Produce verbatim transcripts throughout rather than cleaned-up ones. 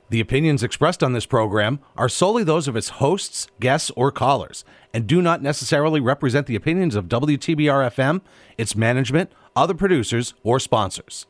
The opinions expressed on this program are solely those of its hosts, guests, or callers, and do not necessarily represent the opinions of W T B R F M, its management, other producers, or sponsors.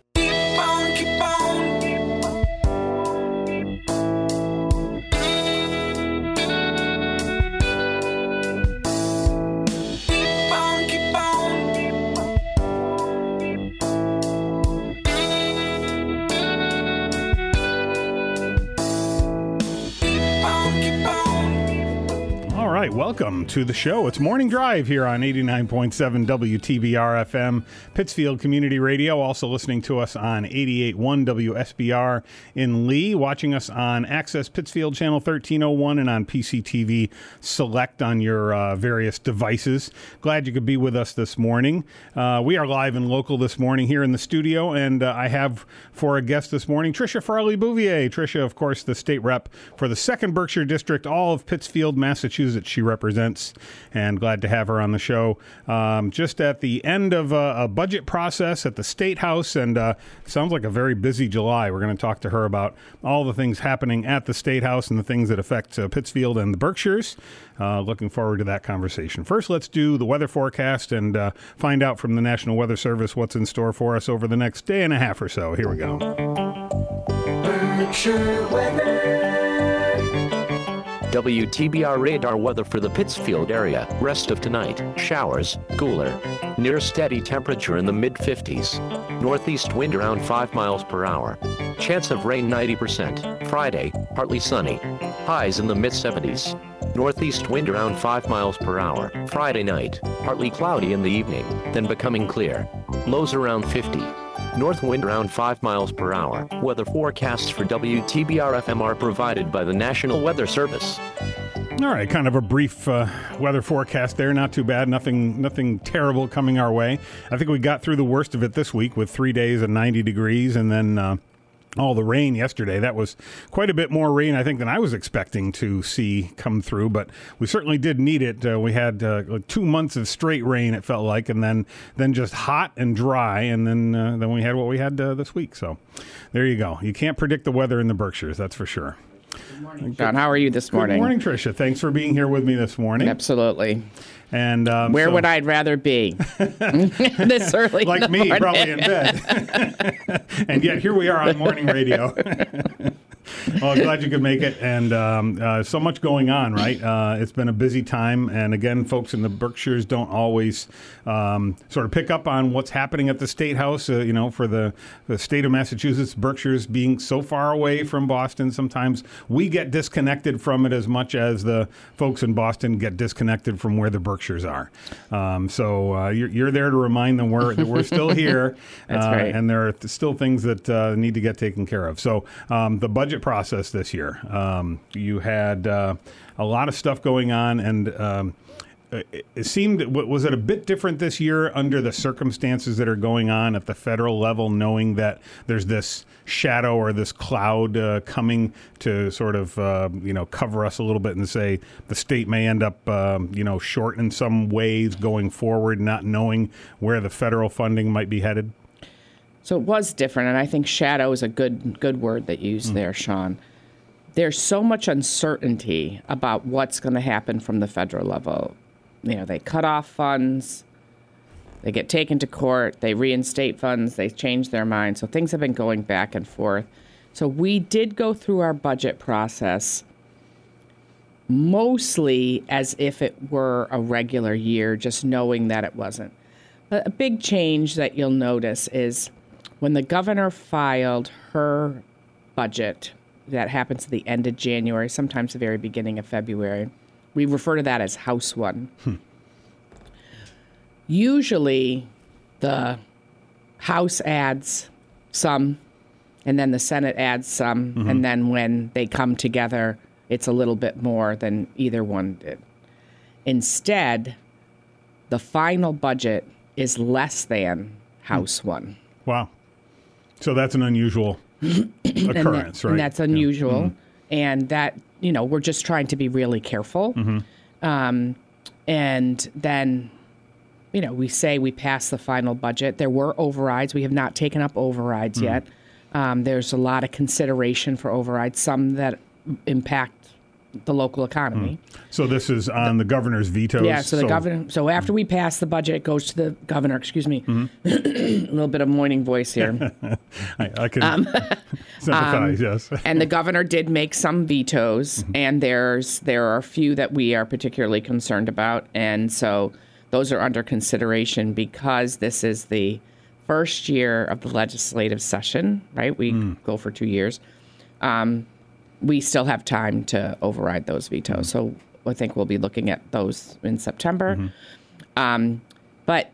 Welcome to the show. It's Morning Drive here on eighty-nine point seven W T B R F M, Pittsfield Community Radio. Also listening to us on eighty-eight point one W S B R in Lee. Watching us on Access Pittsfield Channel thirteen oh one and on P C T V Select on your uh, various devices. Glad you could be with us this morning. Uh, we are live and local this morning here in the studio, and uh, I have for a guest this morning, Tricia Farley-Bouvier. Tricia, of course, the state rep for the second Berkshire District, all of Pittsfield, Massachusetts. She represents, and glad to have her on the show. Um, just at the end of a, a budget process at the State House, and uh, sounds like a very busy July. We're going to talk to her about all the things happening at the State House and the things that affect uh, Pittsfield and the Berkshires. Uh, looking forward to that conversation. First, let's do the weather forecast and uh, find out from the National Weather Service what's in store for us over the next day and a half or so. Here we go. Berkshire weather. W T B R radar weather for the Pittsfield area. Rest of tonight, showers, cooler. Near steady temperature in the mid fifties. Northeast wind around five miles per hour. Chance of rain ninety percent. Friday, partly sunny. Highs in the mid seventies. Northeast wind around five miles per hour. Friday night, partly cloudy in the evening, then becoming clear. Lows around fifty. North wind around five miles per hour. Weather forecasts for W T B R F M are provided by the National Weather Service. All right, kind of a brief uh, weather forecast there. Not too bad. Nothing nothing terrible coming our way. I think we got through the worst of it this week with three days of ninety degrees and then uh, all the rain yesterday. That was quite a bit more rain, I think, than I was expecting to see come through, but we certainly did need it. Uh, we had uh, like two months of straight rain, it felt like, and then then just hot and dry, and then uh, then we had what we had uh, this week. So there you go. You can't predict the weather in the Berkshires, that's for sure. Good morning, John. How are you this morning? Good morning, Tricia. Thanks for being here with me this morning. Absolutely. And um, where so, would I rather be this early? Like in the me, morning. probably in bed. And yet here we are on morning radio. Well, glad you could make it, and um, uh, so much going on, right? Uh, it's been a busy time, and again, folks in the Berkshires don't always um, sort of pick up on what's happening at the State House. Uh, you know, for the, the state of Massachusetts, Berkshires being so far away from Boston, sometimes we get disconnected from it as much as the folks in Boston get disconnected from where the Berkshires are. Um, so uh, you're, you're there to remind them we're, that we're still here, That's uh, right. and there are th- still things that uh, need to get taken care of. So um, the budget process this year, um, you had uh, a lot of stuff going on, and um, it, it seemed, was it a bit different this year under the circumstances that are going on at the federal level, knowing that there's this shadow or this cloud uh, coming to sort of, uh, you know, cover us a little bit and say the state may end up, um, you know, short in some ways going forward, not knowing where the federal funding might be headed? So it was different, and I think shadow is a good good word that you used mm. there, Sean. There's so much uncertainty about what's going to happen from the federal level. You know, they cut off funds, they get taken to court, they reinstate funds, they change their mind. So things have been going back and forth. So we did go through our budget process mostly as if it were a regular year, just knowing that it wasn't. A big change that you'll notice is when the governor filed her budget, that happens at the end of January, sometimes the very beginning of February, we refer to that as House One. Hmm. Usually the House adds some, and then the Senate adds some, mm-hmm. and then when they come together, it's a little bit more than either one did. Instead, the final budget is less than House hmm. One. Wow. So that's an unusual occurrence, and that, right? And that's unusual. Yeah. Mm-hmm. And that, you know, we're just trying to be really careful. Mm-hmm. Um, and then, you know, we say we passed the final budget. There were overrides. We have not taken up overrides mm-hmm. yet. Um, there's a lot of consideration for overrides, some that impact the local economy. Mm. So this is on the, the governor's vetoes? Yeah, so the so, governor. So after we pass the budget, it goes to the governor. Excuse me. Mm-hmm. A little bit of morning voice here. I, I can um, sympathize, um, yes. And the governor did make some vetoes, mm-hmm. and there's there are a few that we are particularly concerned about. And so those are under consideration because this is the first year of the legislative session, right? We mm. go for two years. Um we still have time to override those vetoes. Mm-hmm. So I think we'll be looking at those in September. Mm-hmm. Um, but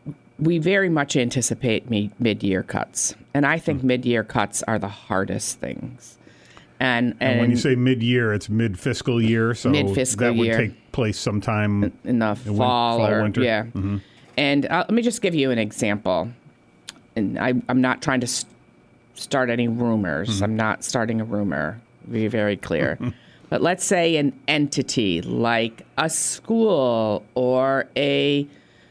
we very much anticipate me- mid-year cuts. And I think mm-hmm. mid-year cuts are the hardest things. And, and, and when you say mid-year, it's mid-fiscal year. So mid-fiscal that would year. take place sometime in, in the in fall, win- fall or winter. Yeah. Mm-hmm. And uh, let me just give you an example. And I, I'm not trying to st- start any rumors. Mm-hmm. I'm not starting a rumor. Be very clear. But let's say an entity like a school or a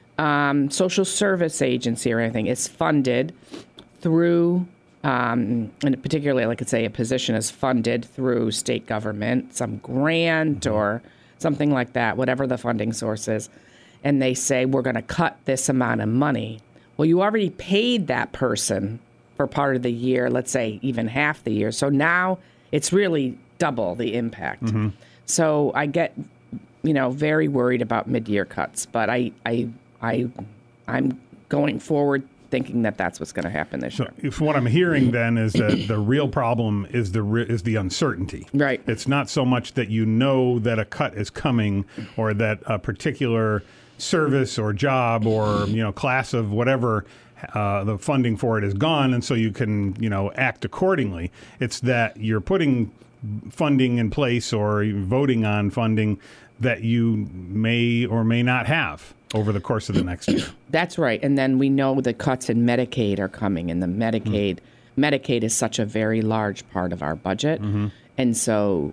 um, social service agency or anything is funded through, um, and particularly, like I could say, a position is funded through state government, some grant mm-hmm. or something like that, whatever the funding source is, and they say, we're going to cut this amount of money. Well, you already paid that person for part of the year, let's say even half the year. So now it's really double the impact. Mm-hmm. So I get, you know, very worried about mid-year cuts, but I, I, I, I'm going forward thinking that that's what's going to happen this so year. If what I'm hearing then is that the real problem is the is the uncertainty. Right. It's not so much that you know that a cut is coming or that a particular service or job or you know class of whatever. Uh, the funding for it is gone, and so you can, you know, act accordingly. It's that you're putting funding in place or voting on funding that you may or may not have over the course of the next year. That's right. And then we know the cuts in Medicaid are coming, and the Medicaid mm-hmm. Medicaid is such a very large part of our budget, mm-hmm. and so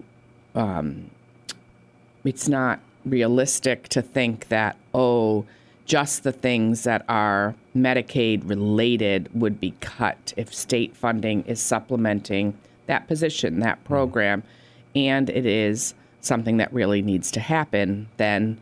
um, it's not realistic to think that oh. just the things that are Medicaid related would be cut if state funding is supplementing that position, that program, and it is something that really needs to happen, then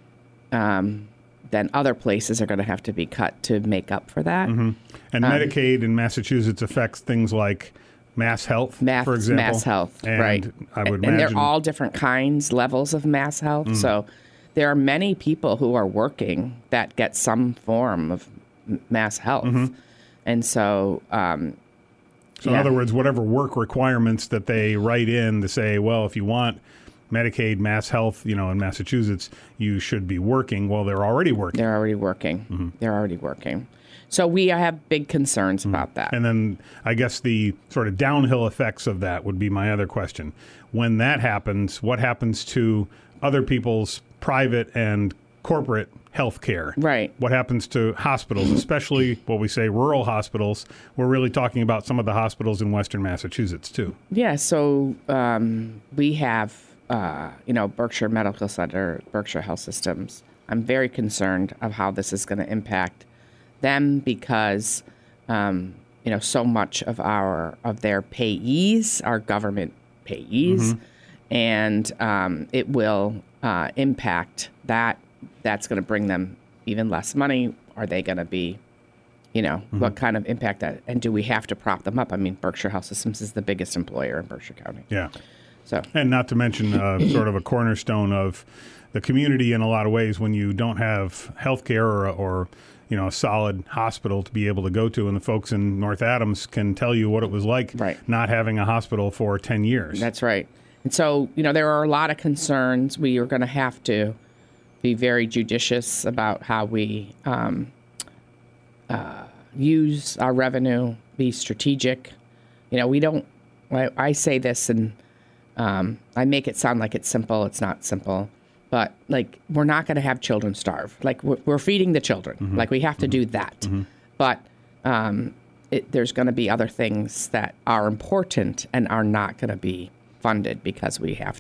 um, then other places are going to have to be cut to make up for that. Mm-hmm. And um, Medicaid in Massachusetts affects things like Mass Health, mass, for example. Mass Health, and right. I would and imagine, they're all different kinds, levels of Mass Health, mm. so there are many people who are working that get some form of Mass Health. Mm-hmm. And so... Um, so yeah. in other words, whatever work requirements that they write in to say, well, if you want Medicaid, Mass Health, you know, in Massachusetts, you should be working. Well, they're already working. They're already working. Mm-hmm. They're already working. So we have big concerns mm-hmm. about that. And then I guess the sort of downhill effects of that would be my other question. When that happens, what happens to other people's private and corporate health care? Right. What happens to hospitals, especially what we say rural hospitals? We're really talking about some of the hospitals in Western Massachusetts, too. Yeah, so um, we have, uh, you know, Berkshire Medical Center, Berkshire Health Systems. I'm very concerned of how this is going to impact them because, um, you know, so much of our of their payees are government payees, mm-hmm. and um, it will uh, impact that. That's going to bring them even less money. Are they going to be, you know, mm-hmm. what kind of impact that? And do we have to prop them up? I mean, Berkshire Health Systems is the biggest employer in Berkshire County. Yeah. So, and not to mention uh, sort of a cornerstone of the community in a lot of ways when you don't have health care or, or, you know, a solid hospital to be able to go to. And the folks in North Adams can tell you what it was like right. not having a hospital for ten years. That's right. And so, you know, there are a lot of concerns. We are going to have to be very judicious about how we um, uh, use our revenue, be strategic. You know, we don't, I, I say this and um, I make it sound like it's simple. It's not simple. But, like, we're not going to have children starve. Like, we're, we're feeding the children. Mm-hmm. Like, we have to mm-hmm. do that. Mm-hmm. But um, it, there's going to be other things that are important and are not going to be funded because we have to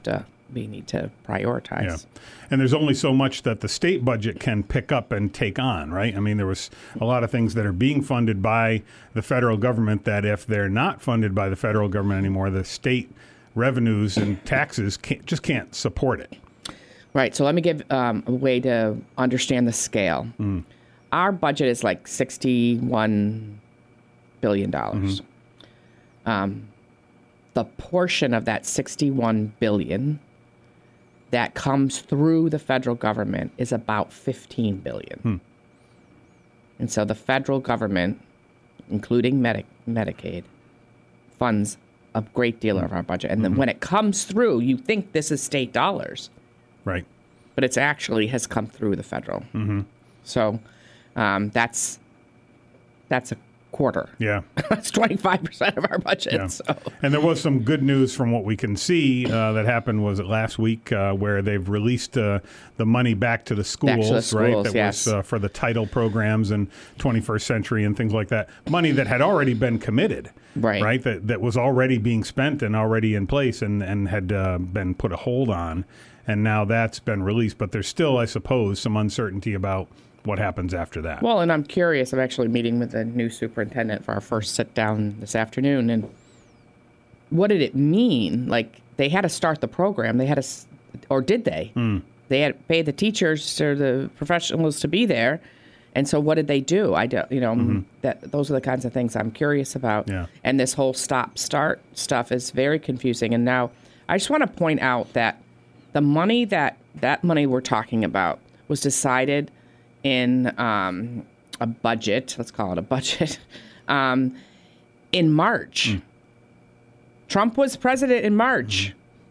we need to prioritize. Yeah. And there's only so much that the state budget can pick up and take on, right? I mean, there was a lot of things that are being funded by the federal government that if they're not funded by the federal government anymore, the state revenues and taxes can't, just can't support it. Right. So let me give um, a way to understand the scale. Mm. Our budget is like sixty-one billion dollars. Mm-hmm. Um, the portion of that sixty-one billion dollars that comes through the federal government is about fifteen billion dollars. Hmm. And so the federal government, including Medi- Medicaid, funds a great deal of our budget. And mm-hmm. then when it comes through, you think this is state dollars. Right. But it's actually has come through the federal. Mm-hmm. So um, that's that's a quarter. Yeah. That's twenty-five percent of our budget. Yeah. So. And there was some good news from what we can see uh, that happened, was it last week, uh, where they've released uh, the money back to the schools, back to the schools right? That yes. was uh, for the title programs and twenty-first century and things like that. Money that had already been committed, right? Right. That that was already being spent and already in place and, and had uh, been put a hold on. And now that's been released. But there's still, I suppose, some uncertainty about what happens after that. Well, and I'm curious. I'm actually meeting with the new superintendent for our first sit down this afternoon. And what did it mean? Like, they had to start the program. They had to, or did they? Mm. They had to pay the teachers or the professionals to be there. And so what did they do? I don't, you know, mm-hmm. that those are the kinds of things I'm curious about. Yeah. And this whole stop start stuff is very confusing. And now I just want to point out that the money that that money we're talking about was decided in um, a budget, let's call it a budget, um, in March. Mm. Trump was president in March. Mm.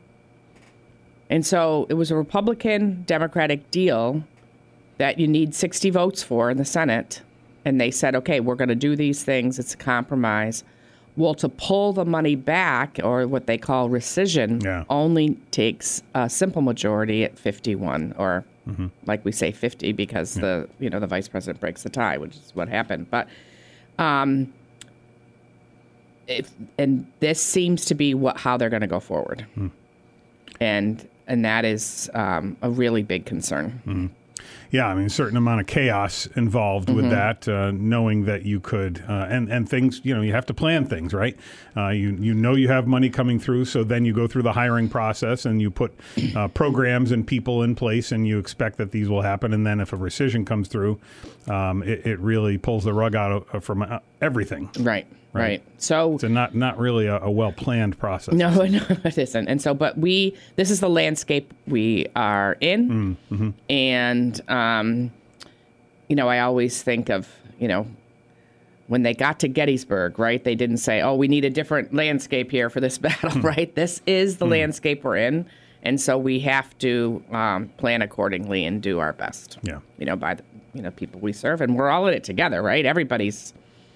And so it was a Republican-Democratic deal that you need sixty votes for in the Senate. And they said, okay, we're going to do these things. It's a compromise. Well, to pull the money back, or what they call rescission, yeah. only takes a simple majority at fifty-one, or mm-hmm. like we say fifty, because yeah. the you know the vice president breaks the tie, which is what happened. But um, if and this seems to be what how they're going to go forward, mm. and and that is um, a really big concern. Mm. Yeah, I mean, a certain amount of chaos involved mm-hmm. with that, uh, knowing that you could, uh, and, and things, you know, you have to plan things, right? Uh, you you know you have money coming through, so then you go through the hiring process and you put uh, programs and people in place, and you expect that these will happen. And then if a rescission comes through, um, it, it really pulls the rug out of, from uh, everything. Right. Right. right. So it's a not not really a, a well planned process. No, no, it isn't. And so, but we this is the landscape we are in, mm-hmm. and um, you know, I always think of you know when they got to Gettysburg, right? They didn't say, "Oh, we need a different landscape here for this battle," mm. right? This is the mm. landscape we're in, and so we have to um, plan accordingly and do our best. Yeah, you know, by the you know people we serve, and we're all in it together, right? Everybody's.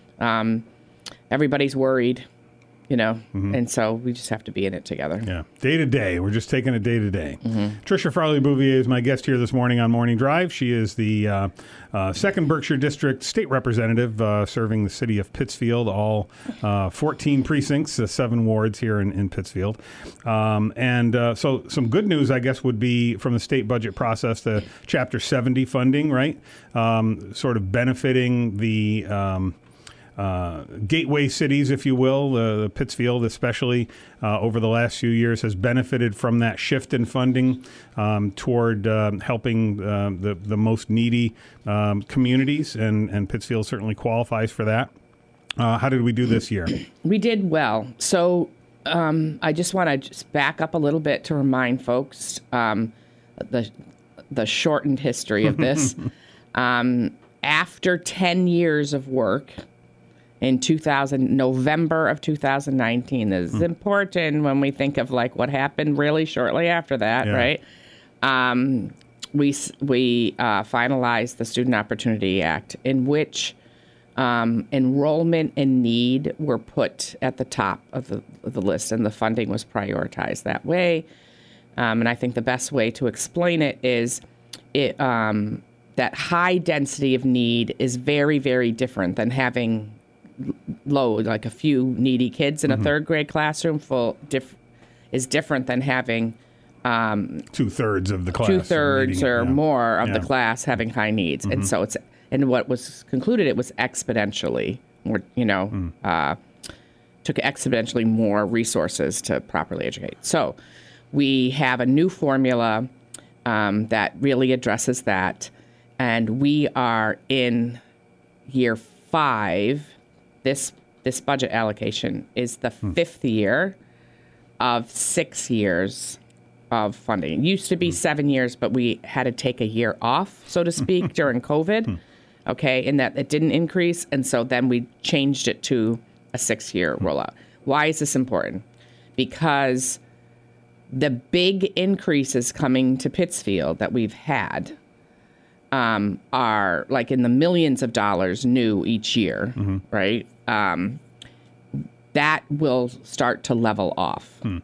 Um, Everybody's worried, you know, mm-hmm. and so we just have to be in it together. Yeah, day to day. We're just taking it day to day. Mm-hmm. Tricia Farley-Bouvier is my guest here this morning on Morning Drive. She is the uh, uh, second Berkshire District State Representative uh, serving the city of Pittsfield, all uh, fourteen precincts, uh, seven wards here in, in Pittsfield. Um, and uh, so some good news, I guess, would be from the state budget process, the Chapter seventy funding, right? Um, sort of benefiting the... Um, Uh, gateway cities, if you will, uh, Pittsfield especially, uh, over the last few years has benefited from that shift in funding um, toward um, helping uh, the, the most needy um, communities, and, and Pittsfield certainly qualifies for that. Uh, how did we do this year? We did well. So um, I just want to just back up a little bit to remind folks um, the, the shortened history of this. um, after ten years of work, in two thousand, November of two thousand nineteen. This is mm. important when we think of like what happened really shortly after that, yeah. right? Um, we we uh, finalized the Student Opportunity Act, in which um, enrollment and need were put at the top of the, of the list, and the funding was prioritized that way. Um, and I think the best way to explain it is it, um, that high density of need is very, very different than having low, like a few needy kids in a mm-hmm. third grade classroom full diff- is different than having um, two thirds of the class, two thirds or yeah. more of yeah. the class having high needs, mm-hmm. and so it's and what was concluded it was exponentially more, you know, mm. uh, took exponentially more resources to properly educate. So we have a new formula um, that really addresses that, and we are in year five. This this budget allocation is the mm. fifth year of six years of funding. It used to be seven years, but we had to take a year off, so to speak, during COVID, okay, in that it didn't increase, and so then we changed it to a six-year rollout. Why is this important? Because the big increases coming to Pittsfield that we've had um, are like in the millions of dollars new each year, mm-hmm. right? Um, that will start to level off. Hmm.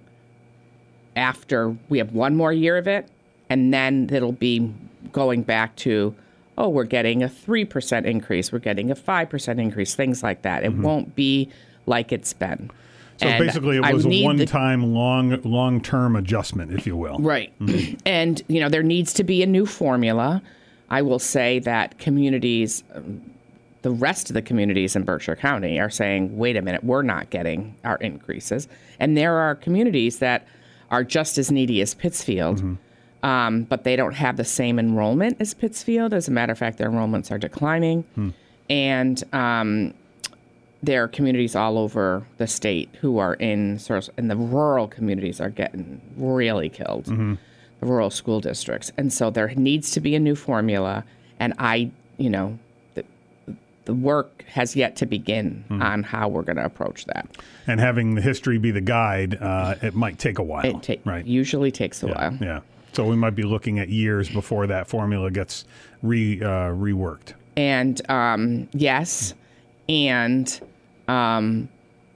After we have one more year of it, and then it'll be going back to, oh, we're getting a three percent increase, we're getting a five percent increase, things like that. It mm-hmm. won't be like it's been. So and basically it was a one-time, the, long, long-term adjustment, if you will. Right. Mm-hmm. And, you know, there needs to be a new formula. I will say that communities, um, the rest of the communities in Berkshire County are saying, wait a minute, we're not getting our increases. And there are communities that are just as needy as Pittsfield, mm-hmm. um, but they don't have the same enrollment as Pittsfield. As a matter of fact, their enrollments are declining. Hmm. And um, there are communities all over the state who are in sort of, and the rural communities are getting really killed, mm-hmm. the rural school districts. And so there needs to be a new formula. And I, you know, the work has yet to begin mm-hmm. on how we're going to approach that. And having the history be the guide, uh, it might take a while. It ta- right? usually takes a yeah, while. Yeah. So we might be looking at years before that formula gets re uh, reworked. And um, yes, and um,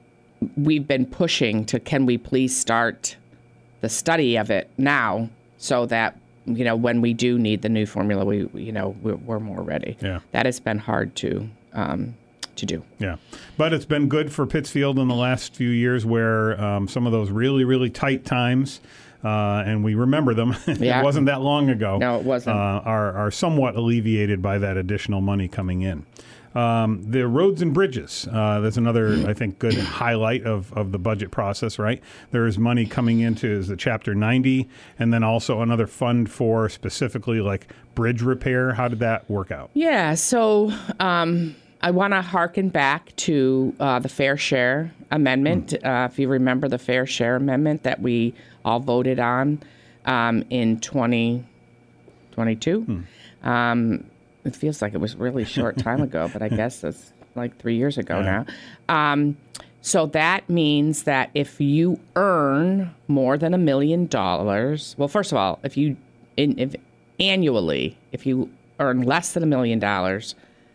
we've been pushing to, can we please start the study of it now so that, you know, when we do need the new formula, we, you know, we're, we're more ready. Yeah. That has been hard to um, to do. Yeah. But it's been good for Pittsfield in the last few years where um, some of those really, really tight times, uh, and we remember them, yeah. it wasn't that long ago. No, it wasn't. Uh, are, are somewhat alleviated by that additional money coming in. Um, the roads and bridges, uh, that's another, I think, good highlight of, of the budget process, right? There is money coming into is the Chapter ninety, and then also another fund for specifically like bridge repair. How did that work out? Yeah, so um, I want to hearken back to uh, the Fair Share Amendment. Mm. Uh, if you remember the Fair Share Amendment that we all voted on um, in twenty twenty-two. Mm. Um It feels like it was really short time ago, but I guess that's like three years ago yeah. now. Um, so that means that if you earn more than a million dollars, well, first of all, if you in, if annually, if you earn less than a million dollars,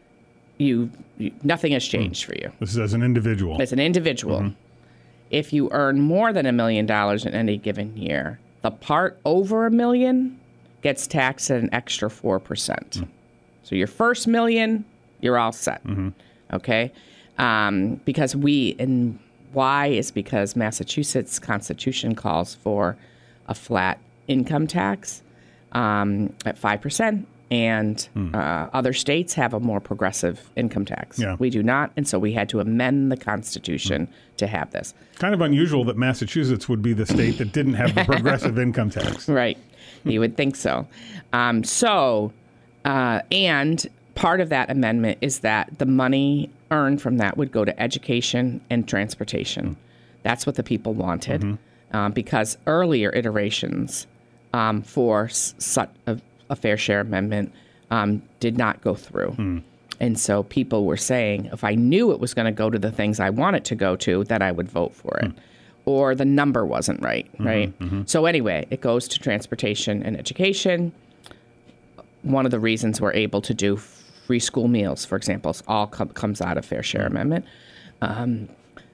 you, you nothing has changed mm. for you. This is as an individual. As an individual. Mm-hmm. If you earn more than a million dollars in any given year, the part over a million gets taxed at an extra four percent. Mm. So your first million, you're all set, mm-hmm. okay? Um, because we, and why is because Massachusetts Constitution calls for a flat income tax um, at five percent, and mm. uh, other states have a more progressive income tax. Yeah. We do not, and so we had to amend the Constitution mm. to have this. Kind of unusual that Massachusetts would be the state that didn't have the progressive income tax. Right. You would think so. Um, so... Uh, and part of that amendment is that the money earned from that would go to education and transportation. Mm. That's what the people wanted, mm-hmm. um, because earlier iterations um, for such a, a fair share amendment um, did not go through. Mm. And so people were saying, if I knew it was going to go to the things I want it to go to, then I would vote for it. Mm. Or the number wasn't right, mm-hmm, right? Mm-hmm. So anyway, it goes to transportation and education. One of the reasons we're able to do free school meals, for example, all com- comes out of Fair Share Amendment. Um,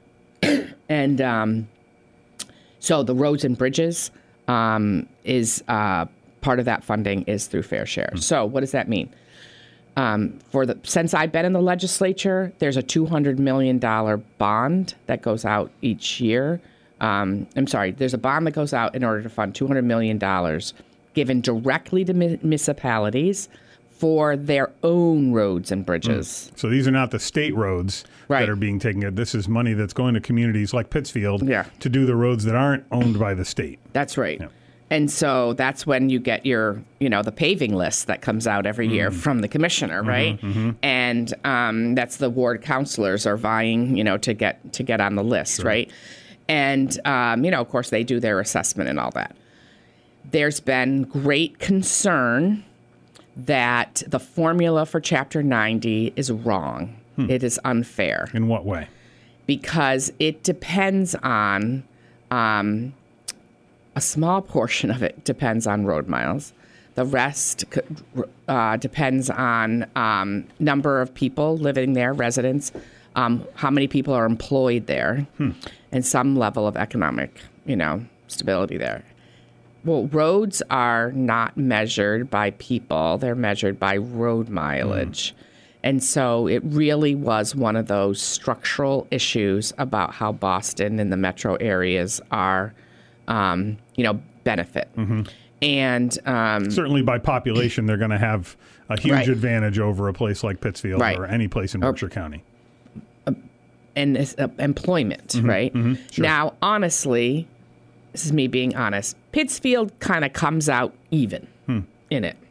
and um, so the roads and bridges um, is uh, part of that funding is through Fair Share. Mm-hmm. So what does that mean? Um, for the since I've been in the legislature, there's a two hundred million dollars bond that goes out each year Um, I'm sorry, there's a bond that goes out in order to fund two hundred million dollars given directly to municipalities for their own roads and bridges. Mm. So these are not the state roads right. that are being taken. This is money that's going to communities like Pittsfield yeah. to do the roads that aren't owned by the state. That's right. Yeah. And so that's when you get your, you know, the paving list that comes out every mm. year from the commissioner, right? Mm-hmm, mm-hmm. And um, that's the ward councilors are vying, you know, to get to get on the list, sure. right? And, um, you know, of course, they do their assessment and all that. There's been great concern that the formula for Chapter ninety is wrong. Hmm. It is unfair. In what way? Because it depends on, um, a small portion of it depends on road miles. The rest uh, depends on um, number of people living there, residents, um, how many people are employed there, hmm. and some level of economic, you know, stability there. Well, roads are not measured by people. They're measured by road mileage. Mm. And so it really was one of those structural issues about how Boston and the metro areas are, um, you know, benefit. Mm-hmm. And um, certainly by population, they're going to have a huge right. advantage over a place like Pittsfield right. or any place in Berkshire or, County. Uh, and uh, employment, mm-hmm. right? Mm-hmm. Sure. Now, honestly, this is me being honest, Pittsfield kind of comes out even hmm. in it.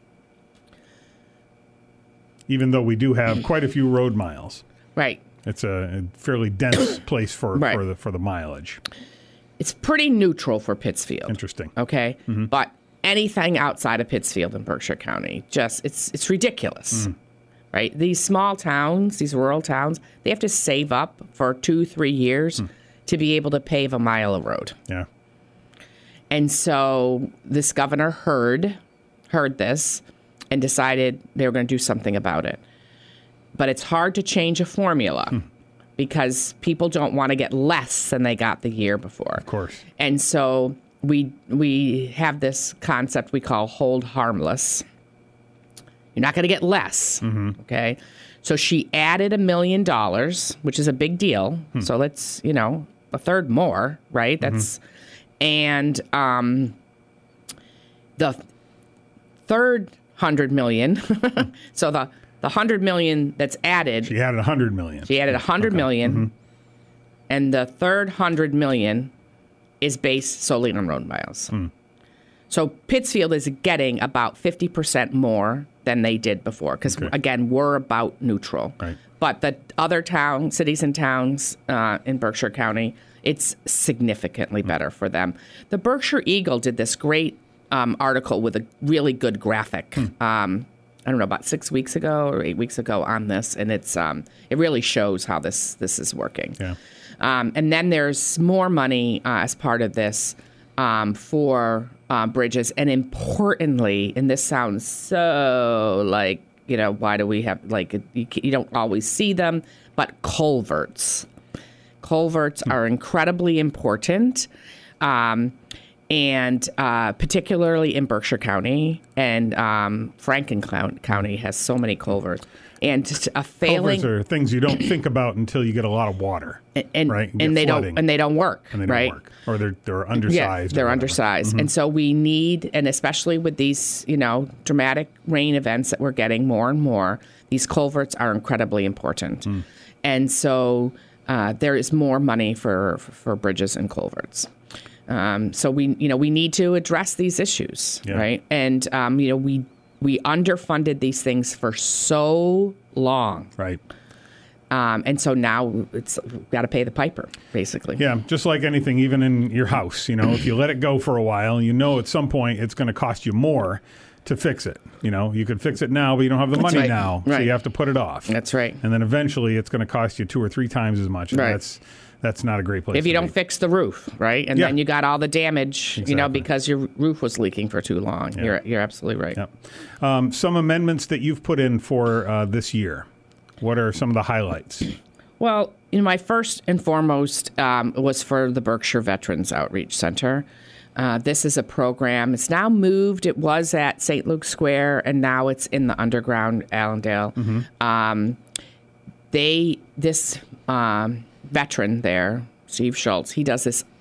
Even though we do have quite a few road miles. Right. It's a fairly dense place for, right. for the for the mileage. It's pretty neutral for Pittsfield. Interesting. Okay? Mm-hmm. But anything outside of Pittsfield in Berkshire County, just it's it's ridiculous. Mm. Right? These small towns, these rural towns, they have to save up for two, three years mm. to be able to pave a mile of road. Yeah. And so this governor heard heard this and decided they were going to do something about it. But it's hard to change a formula hmm. because people don't want to get less than they got the year before. Of course. And so we we have this concept we call hold harmless. You're not going to get less, mm-hmm. okay? So she added a million dollars, which is a big deal. Hmm. So let's, you know, a third more, right? That's... Mm-hmm. And um, the third hundred million, so the the hundred million that's added. She added a hundred million. She added a hundred okay. million, mm-hmm. and the third hundred million is based solely on road miles. Mm. So Pittsfield is getting about fifty percent more than they did before, because okay. again, we're about neutral. Right. But the other town, cities and towns uh, in Berkshire County, it's significantly better for them. The Berkshire Eagle did this great um, article with a really good graphic. Hmm. Um, I don't know, about six weeks ago or eight weeks ago on this, and it's um, it really shows how this this is working. Yeah. Um, and then there's more money uh, as part of this um, for uh, bridges, and importantly, and this sounds so like, you know, why do we have, like, you, you don't always see them, but culverts. Culverts are incredibly important, um, and uh, particularly in Berkshire County, and um, Franklin County has so many culverts. And just a failing. Culverts are things you don't think about until you get a lot of water, and, and right? And, and they flooding. don't and they don't work, and they don't right? work, or they're they're undersized. Yeah, they're undersized, mm-hmm. and so we need, and especially with these, you know, dramatic rain events that we're getting more and more, these culverts are incredibly important, mm. and so. Uh, there is more money for, for, for bridges and culverts. Um, so we, you know, we need to address these issues, yeah. right? And um, you know, we we underfunded these things for so long, right? Um, and so now it's we've got to pay the piper, basically. Yeah, just like anything, even in your house, you know, if you let it go for a while, you know, at some point it's going to cost you more to fix it. You know, you could fix it now, but you don't have the that's money right. now, right. so you have to put it off. That's right. And then eventually it's going to cost you two or three times as much. And right. that's that's not a great place if you to don't be. fix the roof, right? And yeah. then you got all the damage, exactly. you know, because your roof was leaking for too long. Yeah. You're you're absolutely right. Yep. Um, some amendments that you've put in for uh, this year. What are some of the highlights? Well, you know, my first and foremost um, was for the Berkshire Veterans Outreach Center. Uh, this is a program. It's now moved. It was at Saint Luke's Square, and now it's in the underground Allendale. Mm-hmm. Um, they, this um, veteran there, Steve Schultz, he does this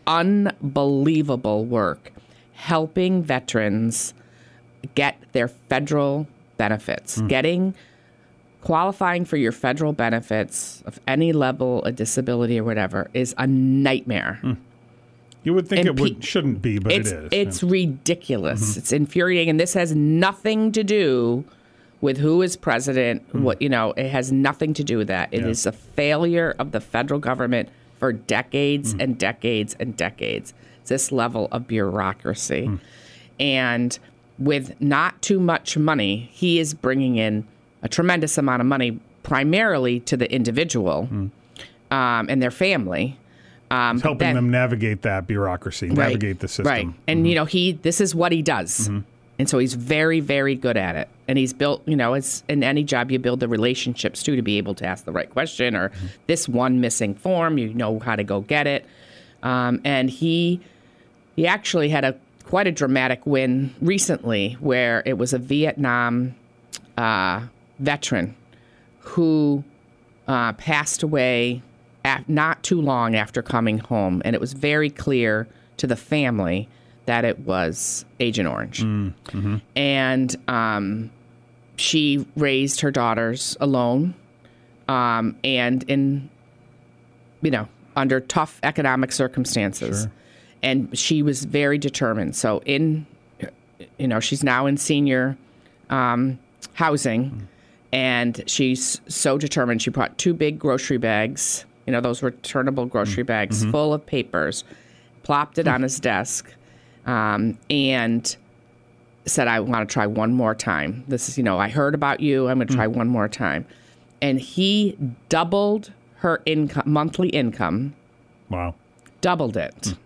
unbelievable work helping veterans get their federal benefits, mm. getting qualifying for your federal benefits of any level of disability or whatever is a nightmare. Mm. You would think And it would, pe- shouldn't be, but it's, it is. It's yeah. ridiculous. Mm-hmm. It's infuriating. And this has nothing to do with who is president. Mm. What you know, it has nothing to do with that. It yeah. is a failure of the federal government for decades mm. and decades and decades. It's this level of bureaucracy. Mm. And with not too much money, he is bringing in a tremendous amount of money, primarily to the individual mm. um, and their family. Um, He's helping then, them navigate that bureaucracy, right, navigate the system. Right. And, mm-hmm. you know, he this is what he does. Mm-hmm. And so he's very, very good at it. And he's built, you know, it's in any job you build the relationships, too, to be able to ask the right question or mm-hmm. this one missing form, you know how to go get it. Um, and he he actually had a quite a dramatic win recently where it was a Vietnam uh, veteran who uh, passed away at not too long after coming home. And it was very clear to the family that it was Agent Orange. Mm-hmm. And um, she raised her daughters alone um, and in, you know, under tough economic circumstances. Sure. And she was very determined. So in, you know, she's now in senior um, housing, mm. and she's so determined. She brought two big grocery bags, you know, those returnable grocery mm. bags mm-hmm. full of papers, plopped it mm. on his desk, um, and said, I want to try one more time. This is, you know, I heard about you. I'm going to try mm. one more time. And he doubled her income, monthly income. Wow. Doubled it. Mm.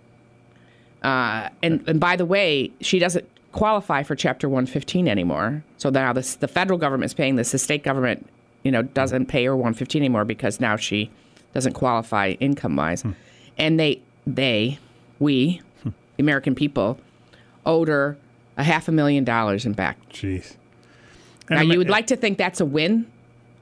Uh, and, and by the way, she doesn't qualify for Chapter one fifteen anymore. So now this, the federal government is paying this. The state government, you know, doesn't pay her one fifteen anymore because now she doesn't qualify income-wise. Hmm. And they, they, we, hmm. the American people, owed her a half a million dollars in back. Jeez. And now, you would it, like to think that's a win,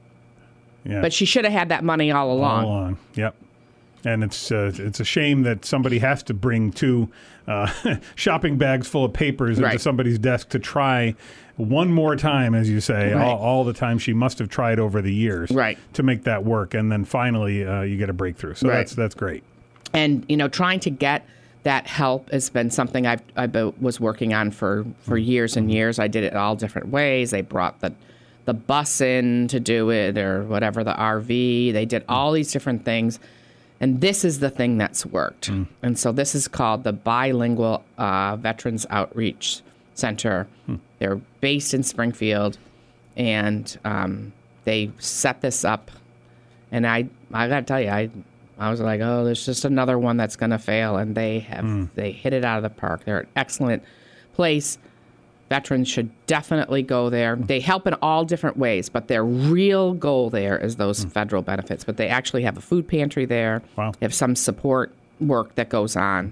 yeah. but she should have had that money all along. All along, yep. And it's uh, it's a shame that somebody has to bring two uh, shopping bags full of papers right. into somebody's desk to try one more time, as you say, right. all, all the time she must have tried over the years right. to make that work. And then finally uh, you get a breakthrough. So right. that's that's great. And, you know, trying to get that help has been something I've, I was working on for, for years and years. I did it all different ways. They brought the the bus in to do it or whatever, the R V. They did all these different things. And this is the thing that's worked. Mm. And so this is called the Bilingual uh, Veterans Outreach Center. Mm. They're based in Springfield, and um, they set this up. And I I got to tell you, I I was like, oh, there's just another one that's going to fail. And they have mm. they hit it out of the park. They're an excellent place. Veterans should definitely go there. They help in all different ways, but their real goal there is those mm. federal benefits. But they actually have a food pantry there. Wow. They have some support work that goes on.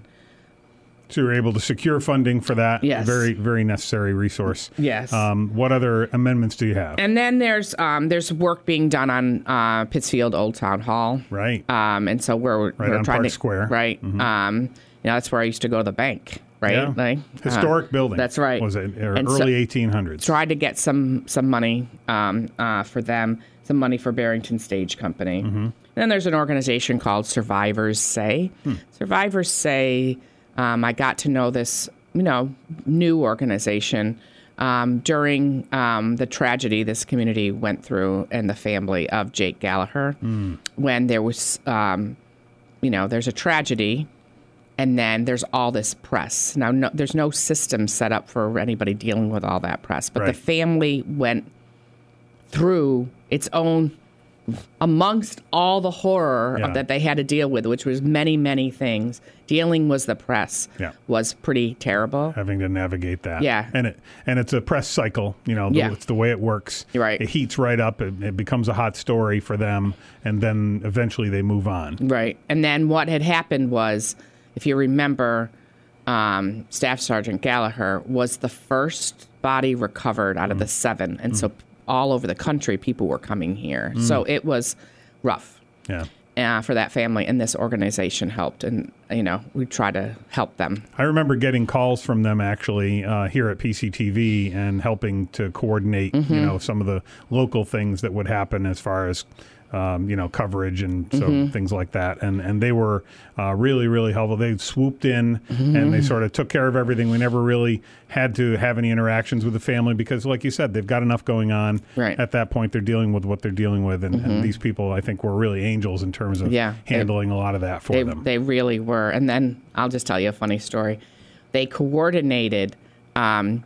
So you're able to secure funding for that. Yes. Very, very necessary resource. Yes. Um, what other amendments do you have? And then there's um, there's work being done on uh, Pittsfield Old Town Hall. Right. Um, and so we're, right we're on trying Park to... Square. Right. Mm-hmm. Um, you know, that's where I used to go to the bank. Right, yeah. like, historic uh, building. That's right. Was it or and early so, eighteen hundreds? Tried to get some some money um, uh, for them, some money for Barrington Stage Company. Mm-hmm. And then there's an organization called Survivors Say. Hmm. Survivors Say. Um, I got to know this, you know, new organization um, during um, the tragedy this community went through and the family of Jake Gallagher, mm. when there was, um, you know, there's a tragedy. And then there's all this press. Now, no, there's no system set up for anybody dealing with all that press. But right. the family went through its own, amongst all the horror yeah. of that they had to deal with, which was many, many things. Dealing with the press yeah. was pretty terrible. Having to navigate that. Yeah. And it and it's a press cycle. You know, the, yeah. it's the way it works. Right. It heats right up. It, it becomes a hot story for them. And then eventually they move on. Right. And then what had happened was, if you remember, um, Staff Sergeant Gallagher was the first body recovered out of mm. the seven. And mm. so all over the country, people were coming here. Mm. So it was rough. Yeah. uh, for that family, and this organization helped. And, you know, we try to help them. I remember getting calls from them actually uh, here at P C T V and helping to coordinate, mm-hmm. you know, some of the local things that would happen as far as Um, you know, coverage and so mm-hmm. things like that. And and they were uh, really, really helpful. They swooped in mm-hmm. and they sort of took care of everything. We never really had to have any interactions with the family because, like you said, they've got enough going on. Right. At that point, they're dealing with what they're dealing with. And, mm-hmm. and these people, I think, were really angels in terms of yeah, handling they, a lot of that for they, them. They really were. And then I'll just tell you a funny story. They coordinated... Um,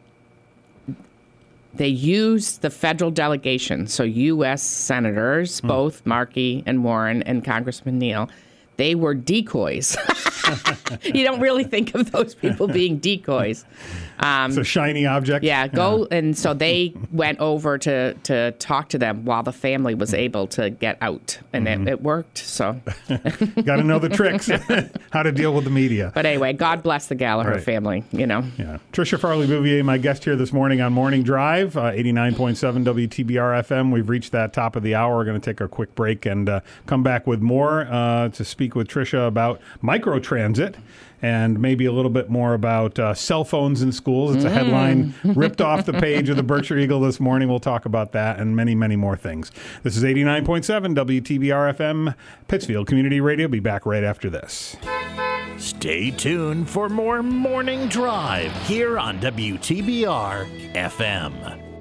They used the federal delegation, so U S senators, mm. both Markey and Warren and Congressman Neal, they were decoys. You don't really think of those people being decoys. Um, it's a shiny object. Yeah, go. Yeah. And so they went over to, to talk to them while the family was able to get out. And mm-hmm. it, it worked. So got to know the tricks, how to deal with the media. But anyway, God bless the Gallagher right. family, you know. Yeah. Tricia Farley-Bouvier, my guest here this morning on Morning Drive, uh, eighty-nine point seven W T B R F M. We've reached that top of the hour. We're going to take a quick break and uh, come back with more uh, to speak with Tricia about microtransit and maybe a little bit more about uh, cell phones in schools. It's a headline ripped off the page of the Berkshire Eagle this morning. We'll talk about that and many, many more things. This is eighty-nine point seven W T B R F M, Pittsfield Community Radio. Be back right after this. Stay tuned for more Morning Drive here on W T B R F M.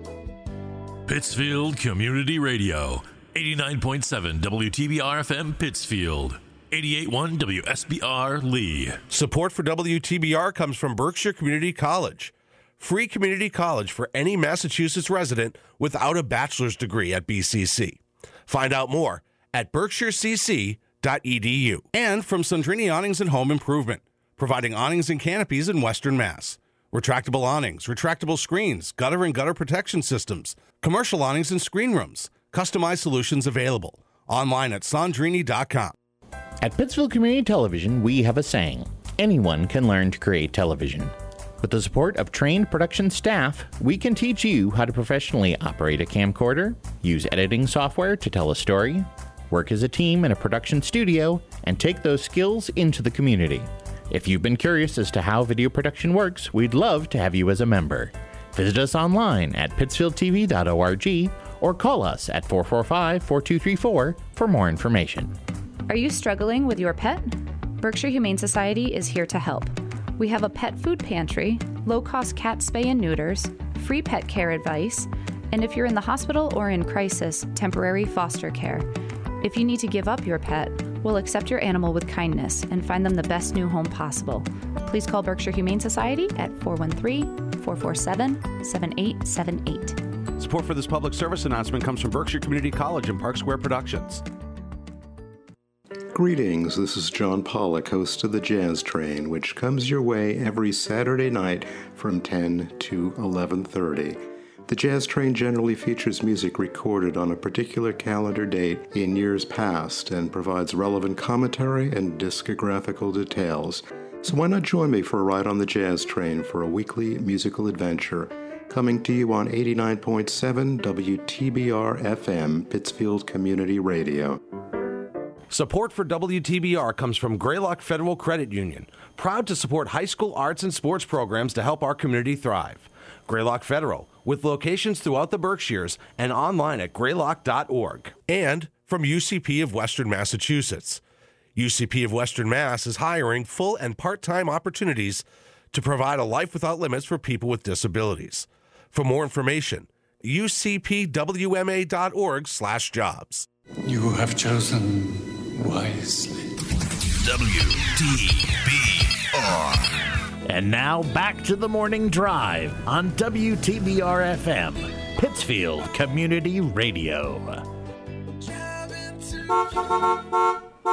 Pittsfield Community Radio, eighty-nine point seven W T B R F M Pittsfield. eighty-eight point one W S B R Lee. Support for W T B R comes from Berkshire Community College. Free community college for any Massachusetts resident without a bachelor's degree at B C C. Find out more at berkshire c c dot e d u. And from Sandrini Awnings and Home Improvement, providing awnings and canopies in Western Mass. Retractable awnings, retractable screens, gutter and gutter protection systems, commercial awnings and screen rooms, customized solutions available. Online at sandrini dot com. At Pittsfield Community Television, we have a saying: anyone can learn to create television. With the support of trained production staff, we can teach you how to professionally operate a camcorder, use editing software to tell a story, work as a team in a production studio, and take those skills into the community. If you've been curious as to how video production works, we'd love to have you as a member. Visit us online at pittsfield t v dot org or call us at four four five, four two three four for more information. Are you struggling with your pet? Berkshire Humane Society is here to help. We have a pet food pantry, low-cost cat spay and neuters, free pet care advice, and if you're in the hospital or in crisis, temporary foster care. If you need to give up your pet, we'll accept your animal with kindness and find them the best new home possible. Please call Berkshire Humane Society at four one three, four four seven, seven eight seven eight. Support for this public service announcement comes from Berkshire Community College and Park Square Productions. Greetings, this is John Pollock, host of the Jazz Train, which comes your way every Saturday night from ten to eleven thirty. The Jazz Train generally features music recorded on a particular calendar date in years past and provides relevant commentary and discographical details. So why not join me for a ride on the Jazz Train for a weekly musical adventure, coming to you on eighty-nine point seven W T B R F M, Pittsfield Community Radio. Support for W T B R comes from Greylock Federal Credit Union, proud to support high school arts and sports programs to help our community thrive. Greylock Federal, with locations throughout the Berkshires and online at greylock dot org. And from U C P of Western Massachusetts. U C P of Western Mass is hiring full and part-time opportunities to provide a life without limits for people with disabilities. For more information, u c p w m a dot org slash jobs. You have chosen wisely. W T B R. And now back to the Morning Drive on W T B R F M, Pittsfield Community Radio.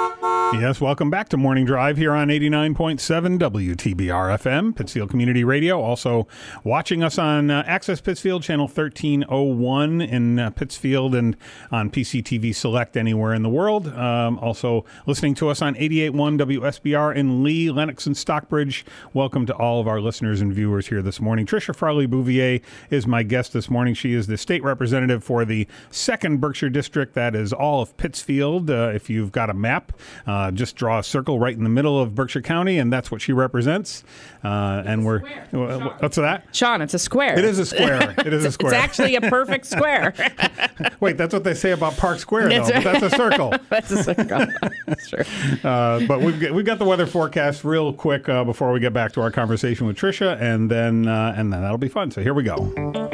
Yes, welcome back to Morning Drive here on eighty-nine point seven W T B R F M, Pittsfield Community Radio. Also watching us on uh, Access Pittsfield, channel thirteen oh one in uh, Pittsfield, and on P C T V Select anywhere in the world. Um, also listening to us on eighty-eight point one W S B R in Lee, Lennox, and Stockbridge. Welcome to all of our listeners and viewers here this morning. Tricia Farley-Bouvier is my guest this morning. She is the state representative for the second Berkshire District. That is all of Pittsfield. Uh, if you've got a map, uh, just draw a circle right in the middle of Berkshire County, and that's what she represents. Uh, and we're uh, what's that? Sean, it's a square. It is a square. It is a square. It's actually a perfect square. Wait, that's what they say about Park Square, though. That's, but that's a circle. That's a circle. That's true. Uh, but we've got, we've got the weather forecast real quick uh, before we get back to our conversation with Tricia, and then uh, and then that'll be fun. So here we go.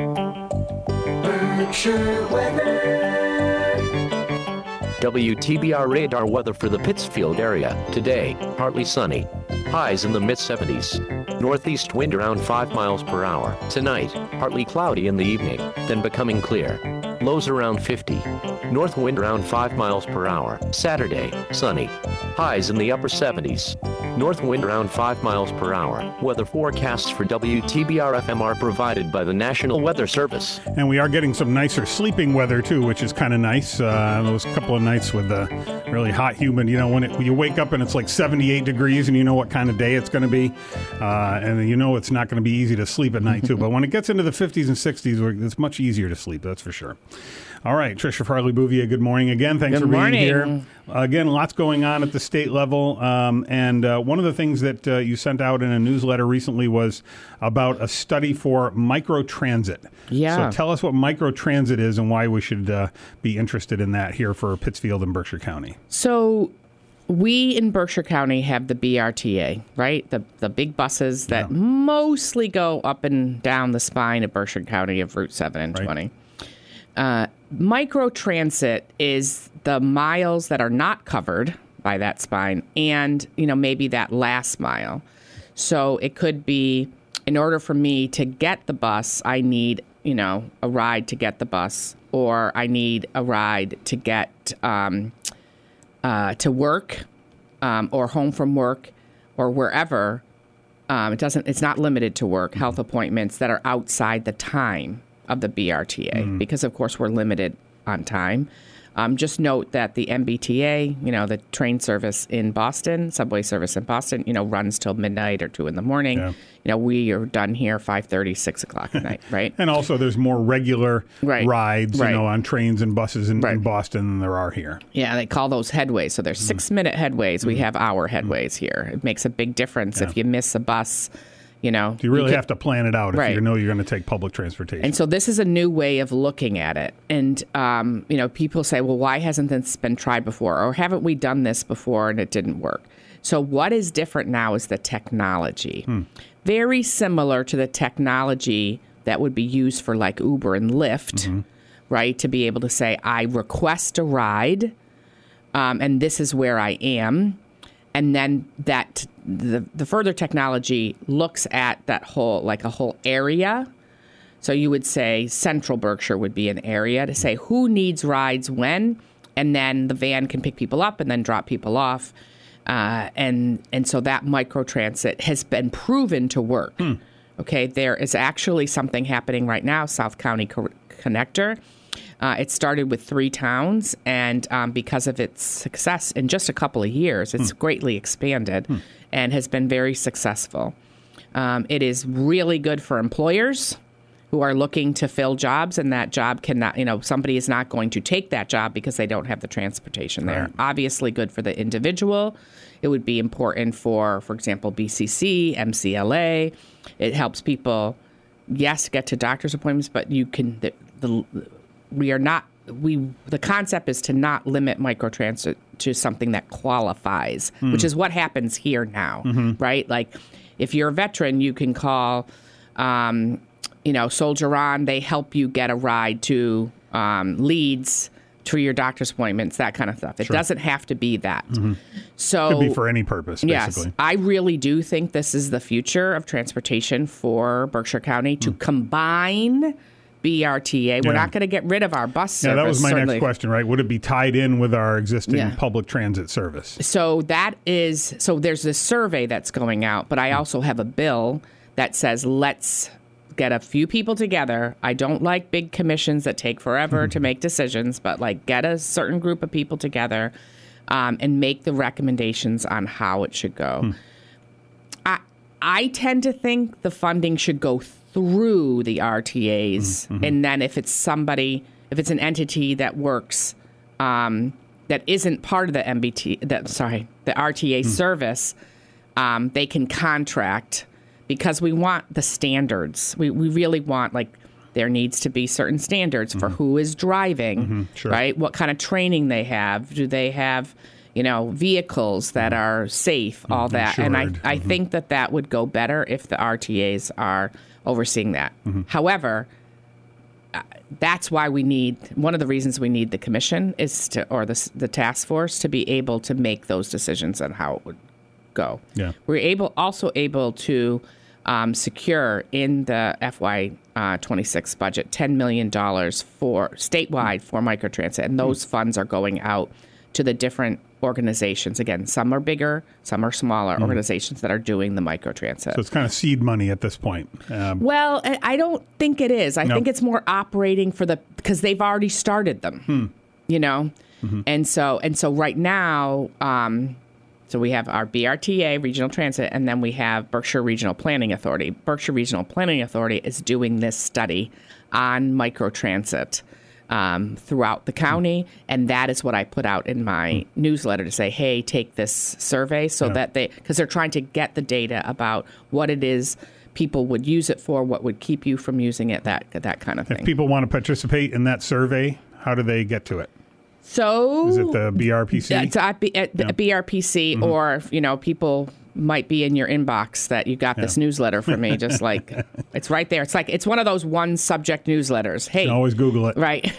Berkshire weather. W T B R radar weather for the Pittsfield area. Today, partly sunny. Highs in the mid seventies. Northeast wind around five miles per hour. Tonight, partly cloudy in the evening, then becoming clear. Lows around fifty. North wind around five miles per hour. Saturday, sunny. Highs in the upper seventies. North wind around five miles per hour. Weather forecasts for W T B R F M are provided by the National Weather Service. And we are getting some nicer sleeping weather, too, which is kind of nice. Uh, those couple of nights with the really hot, humid, you know, when, it, when you wake up and it's like seventy-eight degrees and you know what kind of day it's going to be. Uh, and you know it's not going to be easy to sleep at night, too. But when it gets into the fifties and sixties, it's much easier to sleep, that's for sure. All right, Tricia Farley-Bouvier, good morning again. Thanks good for being morning. here. Uh, again, lots going on at the state level. Um, and uh, one of the things that uh, you sent out in a newsletter recently was about a study for microtransit. Yeah. So tell us what microtransit is and why we should uh, be interested in that here for Pittsfield and Berkshire County. So we in Berkshire County have the B R T A, right? The the big buses that Yeah. mostly go up and down the spine of Berkshire County of Route seven and Right. twenty. Uh, microtransit is the miles that are not covered by that spine and, you know, maybe that last mile. So it could be, in order for me to get the bus, I need, you know, a ride to get the bus, or I need a ride to get um, uh, to work um, or home from work or wherever. Um, it doesn't, it's not limited to work, health appointments that are outside the time of the B R T A, mm. because of course we're limited on time. Um, just note that the M B T A, you know, the train service in Boston, subway service in Boston, you know, runs till midnight or two in the morning. Yeah. You know, we are done here five thirty, six o'clock at night, right? And also there's more regular Right. rides, Right. you know, on trains and buses in, Right. in Boston than there are here. Yeah, they call those headways. So there's six-minute headways. We have hour headways here. It makes a big difference Yeah. if you miss a bus, you know. You really can- have to plan it out if Right. you know you're going to take public transportation. And so this is a new way of looking at it. And, um, you know, people say, well, why hasn't this been tried before? Or haven't we done this before and it didn't work? So what is different now is the technology. Hmm. Very similar to the technology that would be used for like Uber and Lyft, mm-hmm. right? To be able to say, I request a ride, um, and this is where I am. And then that the the further technology looks at that whole, like a whole area. So you would say Central Berkshire would be an area to say who needs rides when, and then the van can pick people up and then drop people off. Uh, and and so that microtransit has been proven to work. Hmm. Okay, there is actually something happening right now, South County Co- Connector. Uh, it started with three towns, and um, because of its success in just a couple of years, it's hmm. greatly expanded hmm. and has been very successful. Um, it is really good for employers who are looking to fill jobs, and that job cannot, you know, somebody is not going to take that job because they don't have the transportation there. Right. Obviously good for the individual. It would be important for, for example, B C C, M C L A. It helps people, yes, get to doctor's appointments, but you can, the, the we are not, we, the concept is to not limit microtransit to something that qualifies, mm. which is what happens here now, mm-hmm. right? Like if you're a veteran, you can call, um, you know, Soldier On, they help you get a ride to um, Leeds to your doctor's appointments, that kind of stuff. It sure. doesn't have to be that. Mm-hmm. So could be for any purpose, basically. Yes, I really do think this is the future of transportation for Berkshire County, to mm. combine B R T A. We're Yeah. not going to get rid of our bus service. Yeah, that was my certainly. next question, right? Would it be tied in with our existing Yeah. public transit service? So that is, so there's this survey that's going out, but I also have a bill that says let's get a few people together. I don't like big commissions that take forever to make decisions, but like get a certain group of people together um, and make the recommendations on how it should go. Hmm. I I tend to think the funding should go through the R T As, Mm-hmm. and then if it's somebody, if it's an entity that works um, that isn't part of the M B T, that sorry, the R T A Hmm. service, um, they can contract. Because we want the standards. We we really want, like, there needs to be certain standards for who is driving, Mm-hmm. Sure. right? What kind of training they have. Do they have, you know, vehicles that are safe, all that. And I, Insured. I think that that would go better if the R T As are overseeing that. Mm-hmm. However, uh, that's why we need, one of the reasons we need the commission is to, or the, the task force to be able to make those decisions on how it would go. Yeah. We're able also able to um, secure in the F Y twenty-six budget ten million dollars for statewide for microtransit, and those funds are going out to the different organizations. Again, some are bigger, some are smaller organizations that are doing the microtransit. So it's kind of seed money at this point. Um, Well, I I don't think it is. I No. think it's more operating for the, because they've already started them, you know? And so, and so right now, um, so we have our B R T A, Regional Transit, and then we have Berkshire Regional Planning Authority. Berkshire Regional Planning Authority is doing this study on microtransit um, throughout the county, and that is what I put out in my newsletter to say, hey, take this survey, so Yeah. that they, because they're trying to get the data about what it is people would use it for, what would keep you from using it, that that kind of if thing. people want to participate in that survey, how do they get to it? So Is it the B R P C? It's at, B, at Yeah. B R P C, Mm-hmm. or, you know, people might be in your inbox that you got this Yeah. newsletter from me. Just like, it's right there. It's like, it's one of those one subject newsletters. Hey, You can always Google it. right.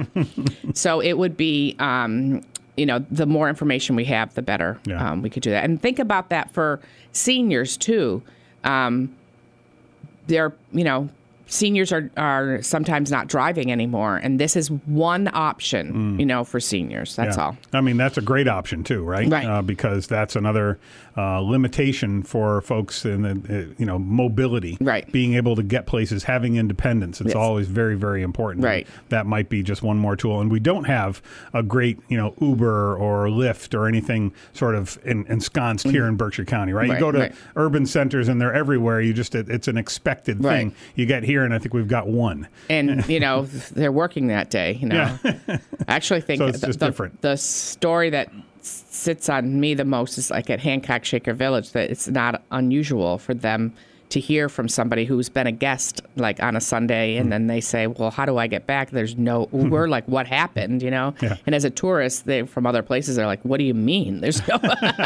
So it would be, um, you know, the more information we have, the better Yeah. um, we could do that. And think about that for seniors, too. Um, they're, you know, seniors are, are sometimes not driving anymore, and this is one option, you know, for seniors. That's Mm. Yeah. all. I mean, that's a great option too, right? Right. Uh, because that's another uh, limitation for folks in the, uh, you know, mobility. Right. Being able to get places, having independence. It's Yes. always very, very important. Right. That might be just one more tool. And we don't have a great, you know, Uber or Lyft or anything sort of in, ensconced here in Berkshire County, right? Right, You go to right. urban centers and they're everywhere. You just, it, it's an expected Right. thing. You get here and I think we've got one. And, you know, they're working that day, you know. Yeah. I actually think So it's the, just the, different. the story that s- sits on me the most is like at Hancock Shaker Village, that it's not unusual for them to hear from somebody who's been a guest like on a Sunday, and then they say, well, how do I get back? There's no Uber. Like, what happened, you know? Yeah. And as a tourist, they from other places, they're like, what do you mean? There's no...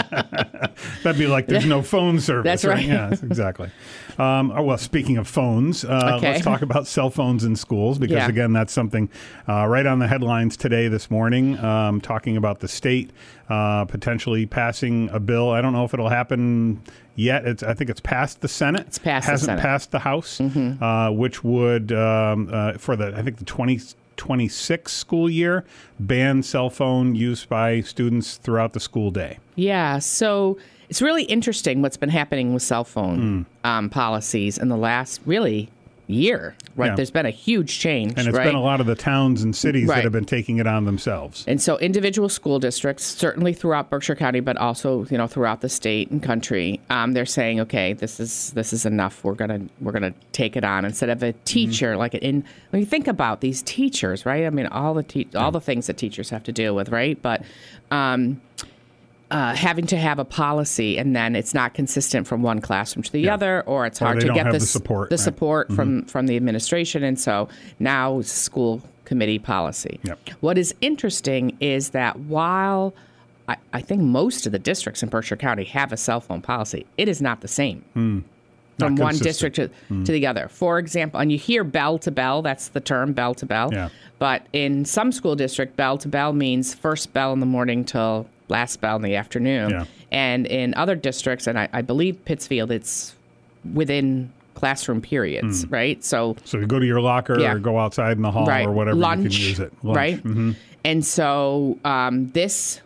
That'd be like there's no phone service. That's right. Yeah, that's exactly. Um, oh, well, speaking of phones, uh, Okay. let's talk about cell phones in schools because, Yeah. again, that's something uh, right on the headlines today, this morning, um, talking about the state uh, potentially passing a bill. I don't know if it'll happen yet. It's, I think it's passed the Senate. It's passed the Hasn't Senate. passed the House, uh, which would, um, uh, for the, I think the twenty twenty-six school year, ban cell phone use by students throughout the school day. Yeah, so it's really interesting what's been happening with cell phone um, policies in the last really year. Right, Yeah. there's been a huge change. And it's right? been a lot of the towns and cities Right. that have been taking it on themselves. And so individual school districts, certainly throughout Berkshire County, but also, you know, throughout the state and country, um, they're saying, okay, this is this is enough. We're gonna we're gonna take it on instead of a teacher. Mm-hmm. Like in when you think about these teachers, right? I mean, all the te- all the things that teachers have to deal with, right? But um, uh, having to have a policy and then it's not consistent from one classroom to the Yeah. other, or it's Or hard they to don't get have the, the s- support, the right. support from from the administration, and so now it's school committee policy. Yep. What is interesting is that while I, I think most of the districts in Berkshire County have a cell phone policy, it is not the same from Not one consistent. district to, to the other. For example, and you hear bell to bell, that's the term, bell to bell. Yeah. But in some school district, bell to bell means first bell in the morning till last bell in the afternoon. Yeah. And in other districts, and I, I believe Pittsfield, it's within classroom periods, Mm. right? So So you go to your locker Yeah. or go outside in the hall right. or whatever, Lunch, you can use it. Lunch. right? Mm-hmm. And so um, this,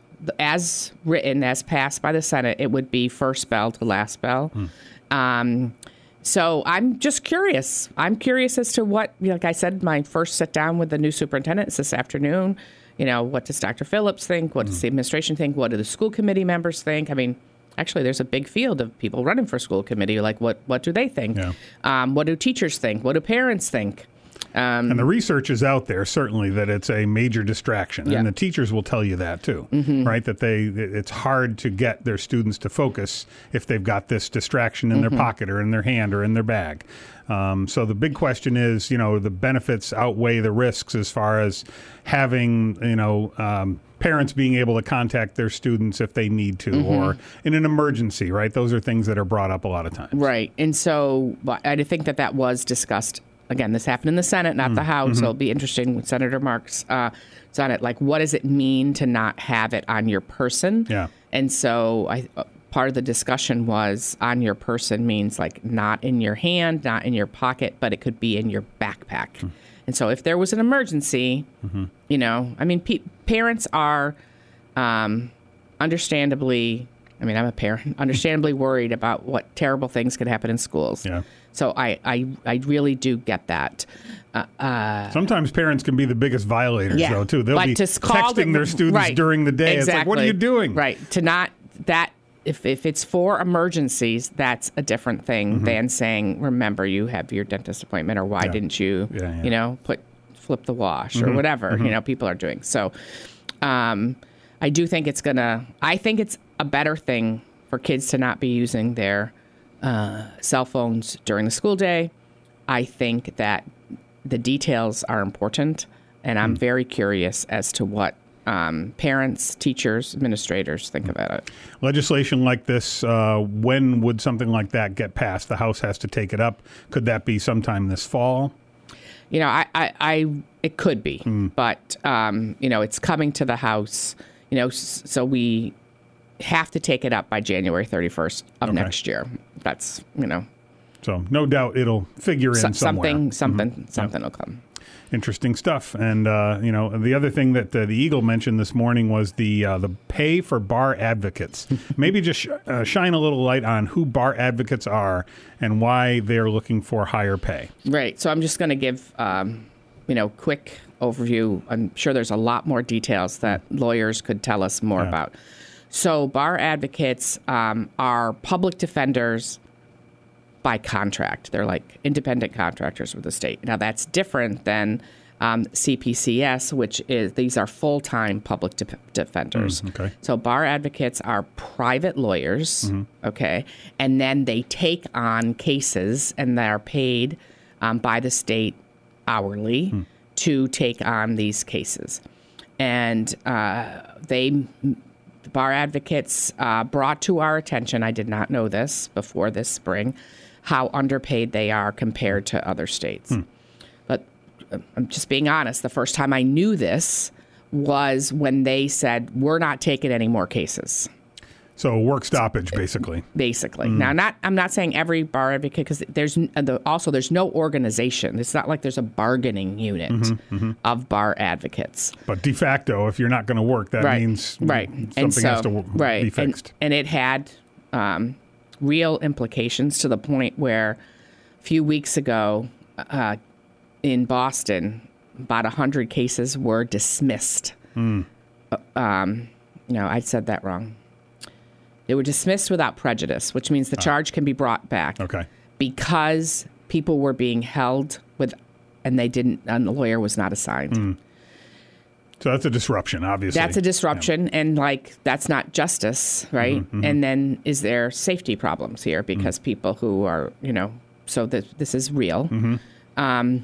as written, as passed by the Senate, it would be first bell to last bell. Mm. Um, so I'm just curious. I'm curious as to what, like I said, my first sit down with the new superintendent is this afternoon. You know, what does Doctor Phillips think? What does the administration think? What do the school committee members think? I mean, actually, there's a big field of people running for school committee. Like, what, what do they think? Yeah. Um, what do teachers think? What do parents think? Um, And the research is out there, certainly, that it's a major distraction. Yeah. And the teachers will tell you that, too, Mhm. right? That they it's hard to get their students to focus if they've got this distraction in Mhm. their pocket or in their hand or in their bag. Um, so the big question is, you know, the benefits outweigh the risks as far as having, you know, um, parents being able to contact their students if they need to Mhm. or in an emergency, right? Those are things that are brought up a lot of times. Right. And so but I think that that was discussed. Again, this happened in the Senate, not Mm. the House. Mhm. So it'll be interesting when Senator Marks uh, is on it. Like, what does it mean to not have it on your person? Yeah. And so I, uh, part of the discussion was on your person means like not in your hand, not in your pocket, but it could be in your backpack. Mm. And so if there was an emergency, Mm-hmm. you know, I mean, pe- parents are um, understandably, I mean, I'm a parent, understandably worried about what terrible things could happen in schools. Yeah. So I, I, I really do get that. Uh, uh, Sometimes parents can be the biggest violators, yeah. though, too. They'll But be to call texting them- their students right. during the day. Exactly. It's like, what are you doing? Right. To not, that, if, if it's for emergencies, that's a different thing Mhm. than saying, remember, you have your dentist appointment, or why Yeah. didn't you, Yeah, yeah. you know, put flip the wash or Mhm. whatever, Mhm. you know, people are doing. So um, I do think it's going to, I think it's a better thing for kids to not be using their uh, cell phones during the school day. I think that the details are important, and I'm very curious as to what um, parents, teachers, administrators think about it. Legislation like this, uh, when would something like that get passed? The House has to take it up. Could that be sometime this fall? You know, I, I, I it could be, but um, you know, it's coming to the House. You know, s- so we have to take it up by January thirty-first of Okay. next year. That's you know, So no doubt it'll figure in so- somewhere. something, something, Mhm. something will come. Interesting stuff. And, uh, you know, the other thing that uh, the Eagle mentioned this morning was the uh, the pay for bar advocates. Maybe just sh- uh, shine a little light on who bar advocates are and why they're looking for higher pay. Right. So I'm just going to give, um, you know, quick overview. I'm sure there's a lot more details that lawyers could tell us more Yeah. about. So bar advocates um, are public defenders by contract. They're like independent contractors with the state. Now that's different than um, C P C S, which is these are full-time public de- defenders. Mm, okay. So bar advocates are private lawyers, okay, and then they take on cases and they are paid um, by the state hourly to take on these cases. And uh, they, the bar advocates uh, brought to our attention, I did not know this before this spring, how underpaid they are compared to other states. But uh, I'm just being honest, the first time I knew this was when they said, we're not taking any more cases. So work stoppage, basically. Basically. Mm. Now, not I'm not saying every bar advocate, because there's n- the, also there's no organization. It's not like there's a bargaining unit Mhm, mhm. of bar advocates. But de facto, if you're not going to work, that right. means right. something and so, has to w- right. be fixed. And, and it had um, real implications to the point where a few weeks ago uh, in Boston, about one hundred cases were dismissed. Mm. Uh, um, no, I said that wrong. They were dismissed without prejudice, which means the charge can be brought back. Okay. Because people were being held with, and they didn't, and the lawyer was not assigned. Mm. So that's a disruption, obviously. That's a disruption, and like that's not justice, right? Mhm, mhm. And then is there safety problems here because people who are, you know, so that this is real. Mhm. Um,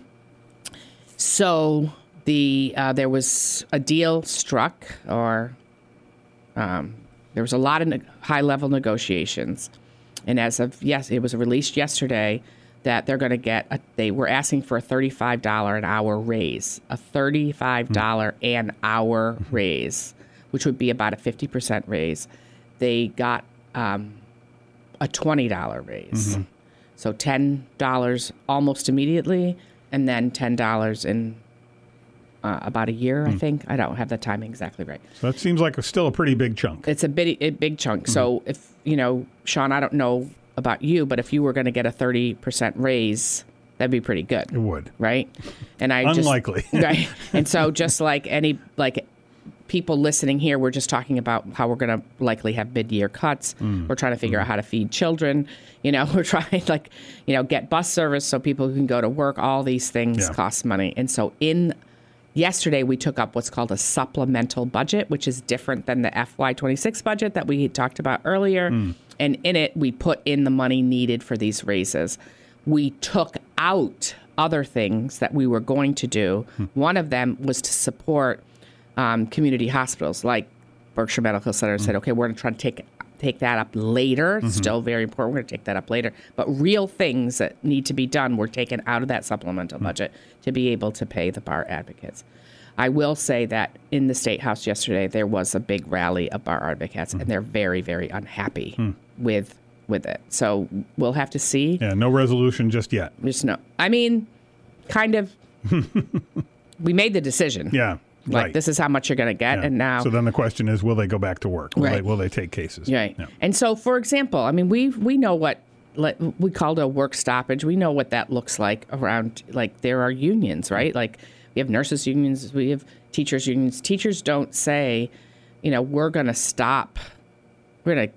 so the uh, there was a deal struck, or um, there was a lot of ne- high-level negotiations, and as of yes, it was released yesterday that they're going to get. A, they were asking for a thirty-five dollars an hour raise, a thirty-five dollars an hour raise, which would be about a fifty percent raise. They got um, a twenty dollars raise. Mhm. So ten dollars almost immediately, and then ten dollars in uh, about a year, mm. I think. I don't have the timing exactly right. So that seems like a, still a pretty big chunk. It's a big, a big chunk. Mm-hmm. So if, you know, Sean, I don't know about you, but if you were going to get a thirty percent raise, that'd be pretty good. It would. Right? And I Unlikely. Just, right. And so just like any, like people listening here, we're just talking about how we're going to likely have mid-year cuts. Mm. We're trying to figure mm. out how to feed children. You know, we're trying like, you know, get bus service so people can go to work. All these things yeah. cost money. And so in yesterday, we took up what's called a supplemental budget, which is different than the F Y twenty-six budget that we talked about earlier. Mm. And in it, we put in the money needed for these raises. We took out other things that we were going to do. Hmm. One of them was to support um, community hospitals, like Berkshire Medical Center. Hmm. Said, okay, we're going to try to take take that up later. Mm-hmm. Still very important. We're going to take that up later. But real things that need to be done were taken out of that supplemental hmm. budget to be able to pay the bar advocates. I will say that in the State House yesterday, there was a big rally of bar advocates, hmm. and they're very, very unhappy hmm. with with it. So we'll have to see. Yeah, no resolution just yet. Just no. I mean, kind of, we made the decision. Yeah, like, right. This is how much you're going to get, yeah. and now. So then the question is, will they go back to work? Will, right. they, will they take cases? Right. Yeah. And so, for example, I mean, we we know what like, we called a work stoppage. We know what that looks like around, like, there are unions, right? Like, we have nurses unions, we have teachers unions. Teachers don't say, you know, we're going to stop, we're going to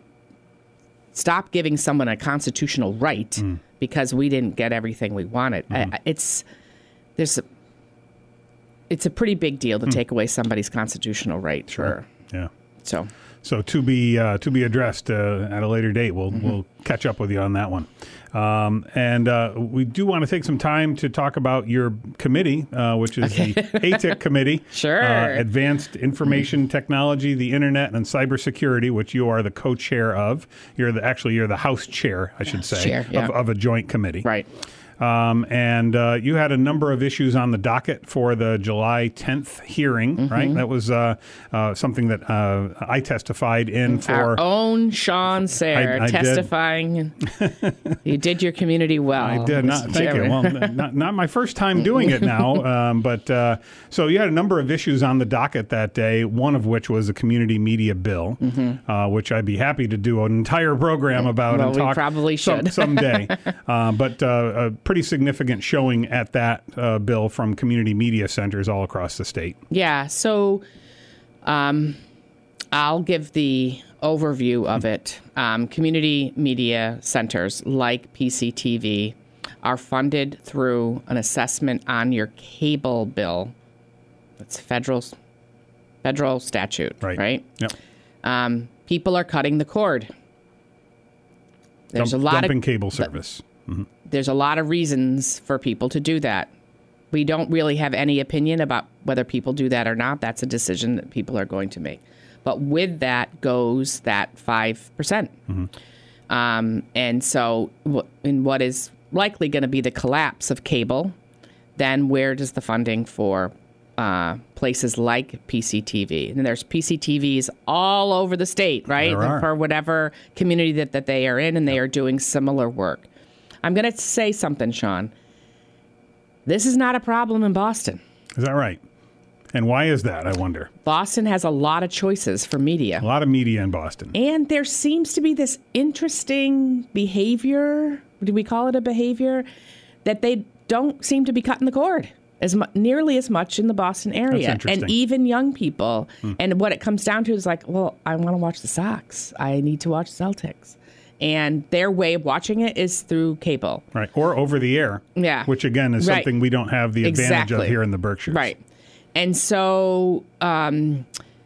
stop giving someone a constitutional right mm. because we didn't get everything we wanted. Mm. I, it's there's a, it's a pretty big deal to mm. take away somebody's constitutional right. Sure. For, yeah. So. So to be uh, to be addressed uh, at a later date. We'll mm-hmm. we'll catch up with you on that one. Um, and uh, we do want to take some time to talk about your committee, uh, which is okay. the A T I C committee. Sure. Uh, Advanced Information mm-hmm. Technology, the Internet, and Cybersecurity, which you are the co-chair of. You're the actually you're the House chair, I should say, chair, yeah. of, of a joint committee. Right. Um, and uh, you had a number of issues on the docket for the July tenth hearing, mm-hmm. right? That was uh, uh, something that uh, I testified in for. Our own Sean Sayre I, I testifying. Did. You did your community well. I did. Not, thank you. Well, not, not my first time doing it now. Um, but uh, so you had a number of issues on the docket that day, one of which was a community media bill, mm-hmm. uh, which I'd be happy to do an entire program about well, and we talk probably should. some, someday. uh, but uh, a pretty significant showing at that uh, bill from community media centers all across the state. Yeah, so um, I'll give the overview of it. Um, community media centers like P C T V are funded through an assessment on your cable bill. That's federal federal statute, right? right? Yep. Um, people are cutting the cord. There's Dump, a lot dumping of cable service. Mm-hmm. There's a lot of reasons for people to do that. We don't really have any opinion about whether people do that or not. That's a decision that people are going to make. But with that goes that five percent. Mm-hmm. Um, and so in what is likely going to be the collapse of cable, then where does the funding for uh, places like P C T V? And there's P C T Vs all over the state, right? For whatever community that, that they are in, and they yep. are doing similar work. I'm going to say something, Sean. This is not a problem in Boston. Is that right? And why is that, I wonder? Boston has a lot of choices for media. A lot of media in Boston. And there seems to be this interesting behavior, do we call it a behavior, that they don't seem to be cutting the cord as mu- nearly as much in the Boston area. That's interesting. And even young people. Hmm. And what it comes down to is like, well, I want to watch the Sox. I need to watch Celtics. And their way of watching it is through cable. Right. Or over the air. Yeah. Which, again, is right. something we don't have the advantage exactly. of here in the Berkshires. Right. And so um,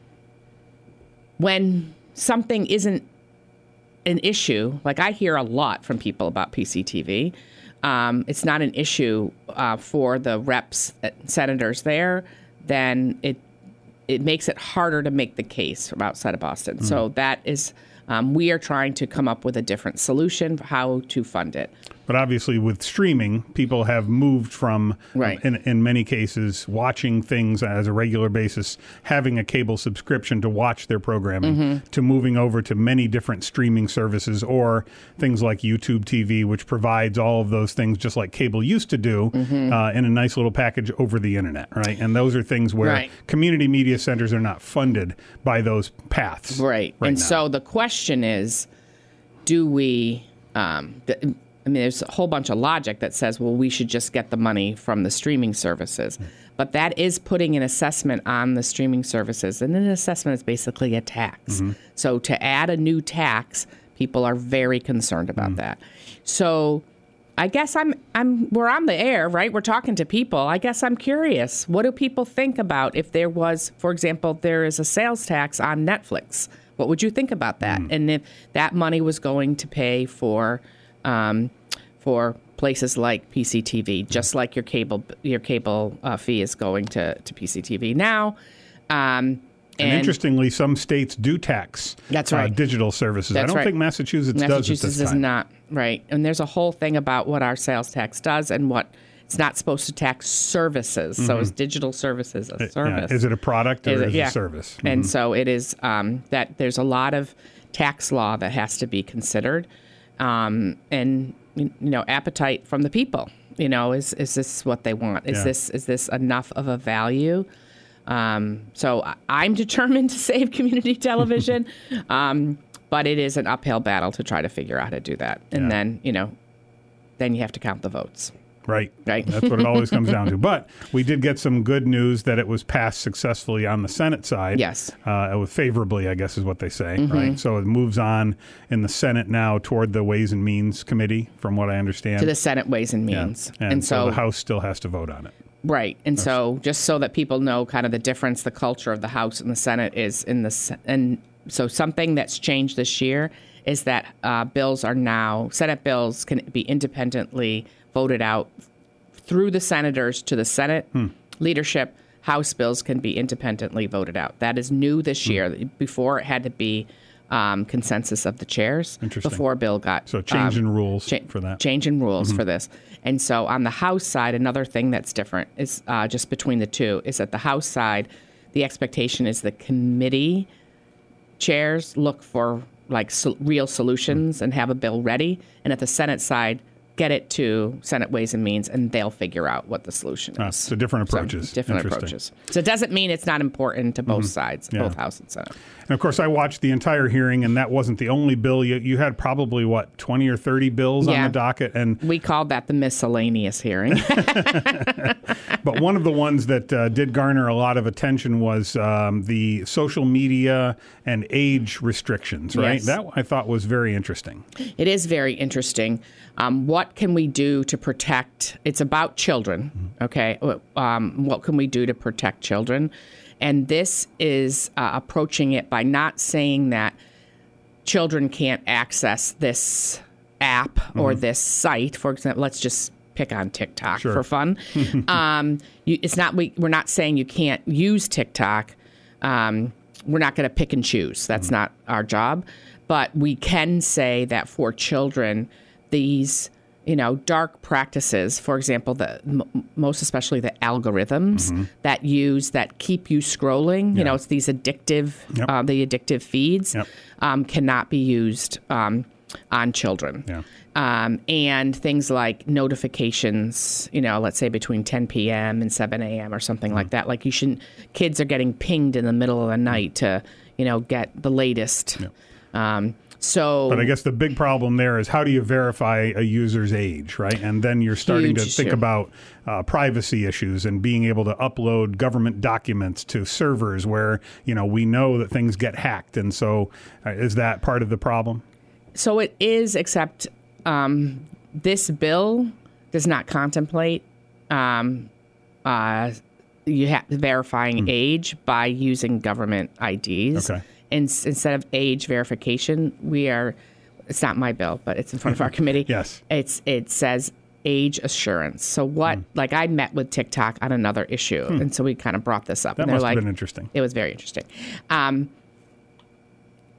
when something isn't an issue, like I hear a lot from people about P C T V, um, it's not an issue uh, for the reps, uh, senators there, then it it makes it harder to make the case from outside of Boston. Mm-hmm. So that is... Um, we are trying to come up with a different solution for how to fund it. But obviously, with streaming, people have moved from, Right. in, in many cases, watching things as a regular basis, having a cable subscription to watch their programming, Mm-hmm. to moving over to many different streaming services or things like YouTube T V, which provides all of those things just like cable used to do Mm-hmm. uh, in a nice little package over the internet, right? And those are things where Right. community media centers are not funded by those paths. Right. right and now. so the question is, do we, um, th- I mean, there's a whole bunch of logic that says, well, we should just get the money from the streaming services. But that is putting an assessment on the streaming services. And an assessment is basically a tax. Mm-hmm. So to add a new tax, people are very concerned about Mm-hmm. that. So I guess I'm I'm we're on the air, right? We're talking to people. I guess I'm curious. What do people think about if there was, for example, there is a sales tax on Netflix? What would you think about that? Mm. And if that money was going to pay for um, for places like P C T V, just like your cable your cable uh, fee is going to, to P C T V now. Um, And, and interestingly, some states do tax That's uh, right. digital services. I That's don't right. think Massachusetts, Massachusetts does at this is time. not, right. And there's a whole thing about what our sales tax does and what it's not supposed to tax services. So is digital services a Uh, service? Yeah. Is it a product or Is is it- it yeah. a service? And Mhm. so it is um, that there's a lot of tax law that has to be considered, um, and you know, appetite from the people. You know, is is this what they want? Is Yeah. this is this enough of a value? Um, so I- I'm determined to save community television, um, but it is an uphill battle to try to figure out how to do that. And Yeah. then you know, then you have to count the votes. Right. Right. That's what it always comes down to. But we did get some good news that it was passed successfully on the Senate side. Yes. Uh, it was favorably, I guess is what they say, Mm-hmm. right? So it moves on in the Senate now toward the Ways and Means Committee, from what I understand. To the Senate Ways and Yeah. Means, And, so, the House still has to vote on it. Right. And so just so that people know kind of the difference, the culture of the House and the Senate is in the Se- and so something that's changed this year is that uh, bills are now, Senate bills can be independently voted out through the senators to the Senate leadership. House bills can be independently voted out. That is new this year. Before it had to be um, consensus of the chairs Interesting. before a bill got So change in um, rules cha- for that. Change in rules for this. And so on the House side, another thing that's different is uh, just between the two is that the House side, the expectation is the committee chairs look for like so- real solutions and have a bill ready. And at the Senate side, get it to Senate Ways and Means, and they'll figure out what the solution is. Ah, so different So, approaches. different Interesting. approaches. So it doesn't mean it's not important to both sides, Yeah. both House and Senate. And of course, I watched the entire hearing, and that wasn't the only bill. You, you had probably, what, twenty or thirty bills on Yeah. the docket? And We called that the miscellaneous hearing. But one of the ones that uh, did garner a lot of attention was um, the social media and age restrictions, right? Yes. That I thought was very interesting. It is very interesting. Um, what can we do to protect? It's about children, okay? Um, what can we do to protect children? And this is uh, approaching it by not saying that children can't access this app or this site. For example, let's just pick on TikTok Sure. for fun. um, you, it's not we, we're not saying you can't use TikTok. Um, we're not going to pick and choose. That's not our job. But we can say that for children, these you know dark practices, for example, the m- most especially the algorithms that use that keep you scrolling. You know, it's these addictive, Yep. uh, the addictive feeds Yep. um, cannot be used um, on children. Yeah. Um, and things like notifications, you know, let's say between ten p.m. and seven a.m. or something like that. Like you shouldn't, kids are getting pinged in the middle of the night to, you know, get the latest. Um, so, But I guess the big problem there is how do you verify a user's age, right? And then you're starting Huge to think issue. about uh, privacy issues and being able to upload government documents to servers where, you know, we know that things get hacked. And so uh, is that part of the problem? so it is, except um, this bill does not contemplate um, uh, you ha- verifying age by using government I Ds. Okay. In, instead of age verification, we are. It's not my bill, but it's in front of our committee. Yes. It's it says age assurance. So what? Like I met with TikTok on another issue, and so we kind of brought this up. That and they're must have like, been interesting. It was very interesting. Um,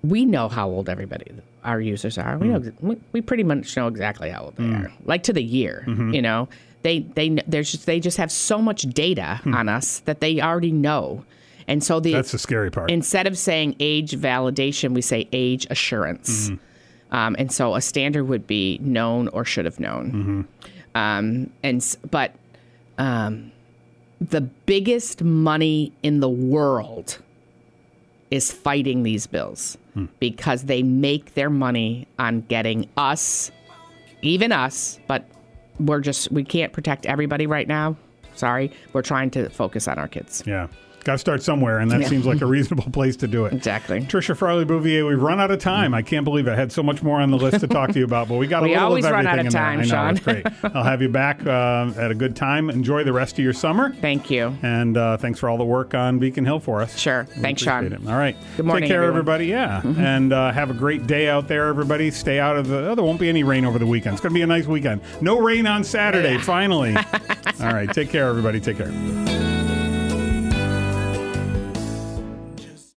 we know how old everybody, our users are. We know we, we pretty much know exactly how old they Mm. are, like to the year. Mm-hmm. You know, they they there's just they just have so much data Hmm. on us that they already know, and so the That's the scary part. instead of saying age validation, we say age assurance. Mm-hmm. Um, and so a standard would be known or should have known. Mm-hmm. Um, and s- but um, the biggest money in the world is fighting these bills Hmm. because they make their money on getting us, even us, but we're just, we can't protect everybody right now. Sorry. We're trying to focus on our kids. Yeah. Got to start somewhere, and that Yeah. seems like a reasonable place to do it. Exactly. Tricia Farley-Bouvier, we've run out of time. I can't believe I had so much more on the list to talk to you about, but we got a We little always of run everything out of in there. time, I know, Sean. it's great. I'll have you back uh, at a good time. Enjoy the rest of your summer. Thank you. And uh, thanks for all the work on Beacon Hill for us. Sure. We Thanks, appreciate Sean. it. All right. Good morning, Take care, everyone. everybody. Yeah. Mhm. And uh, have a great day out there, everybody. Stay out of the... Oh, there won't be any rain over the weekend. It's going to be a nice weekend. No rain on Saturday, finally. All right. Take care, everybody. Take care.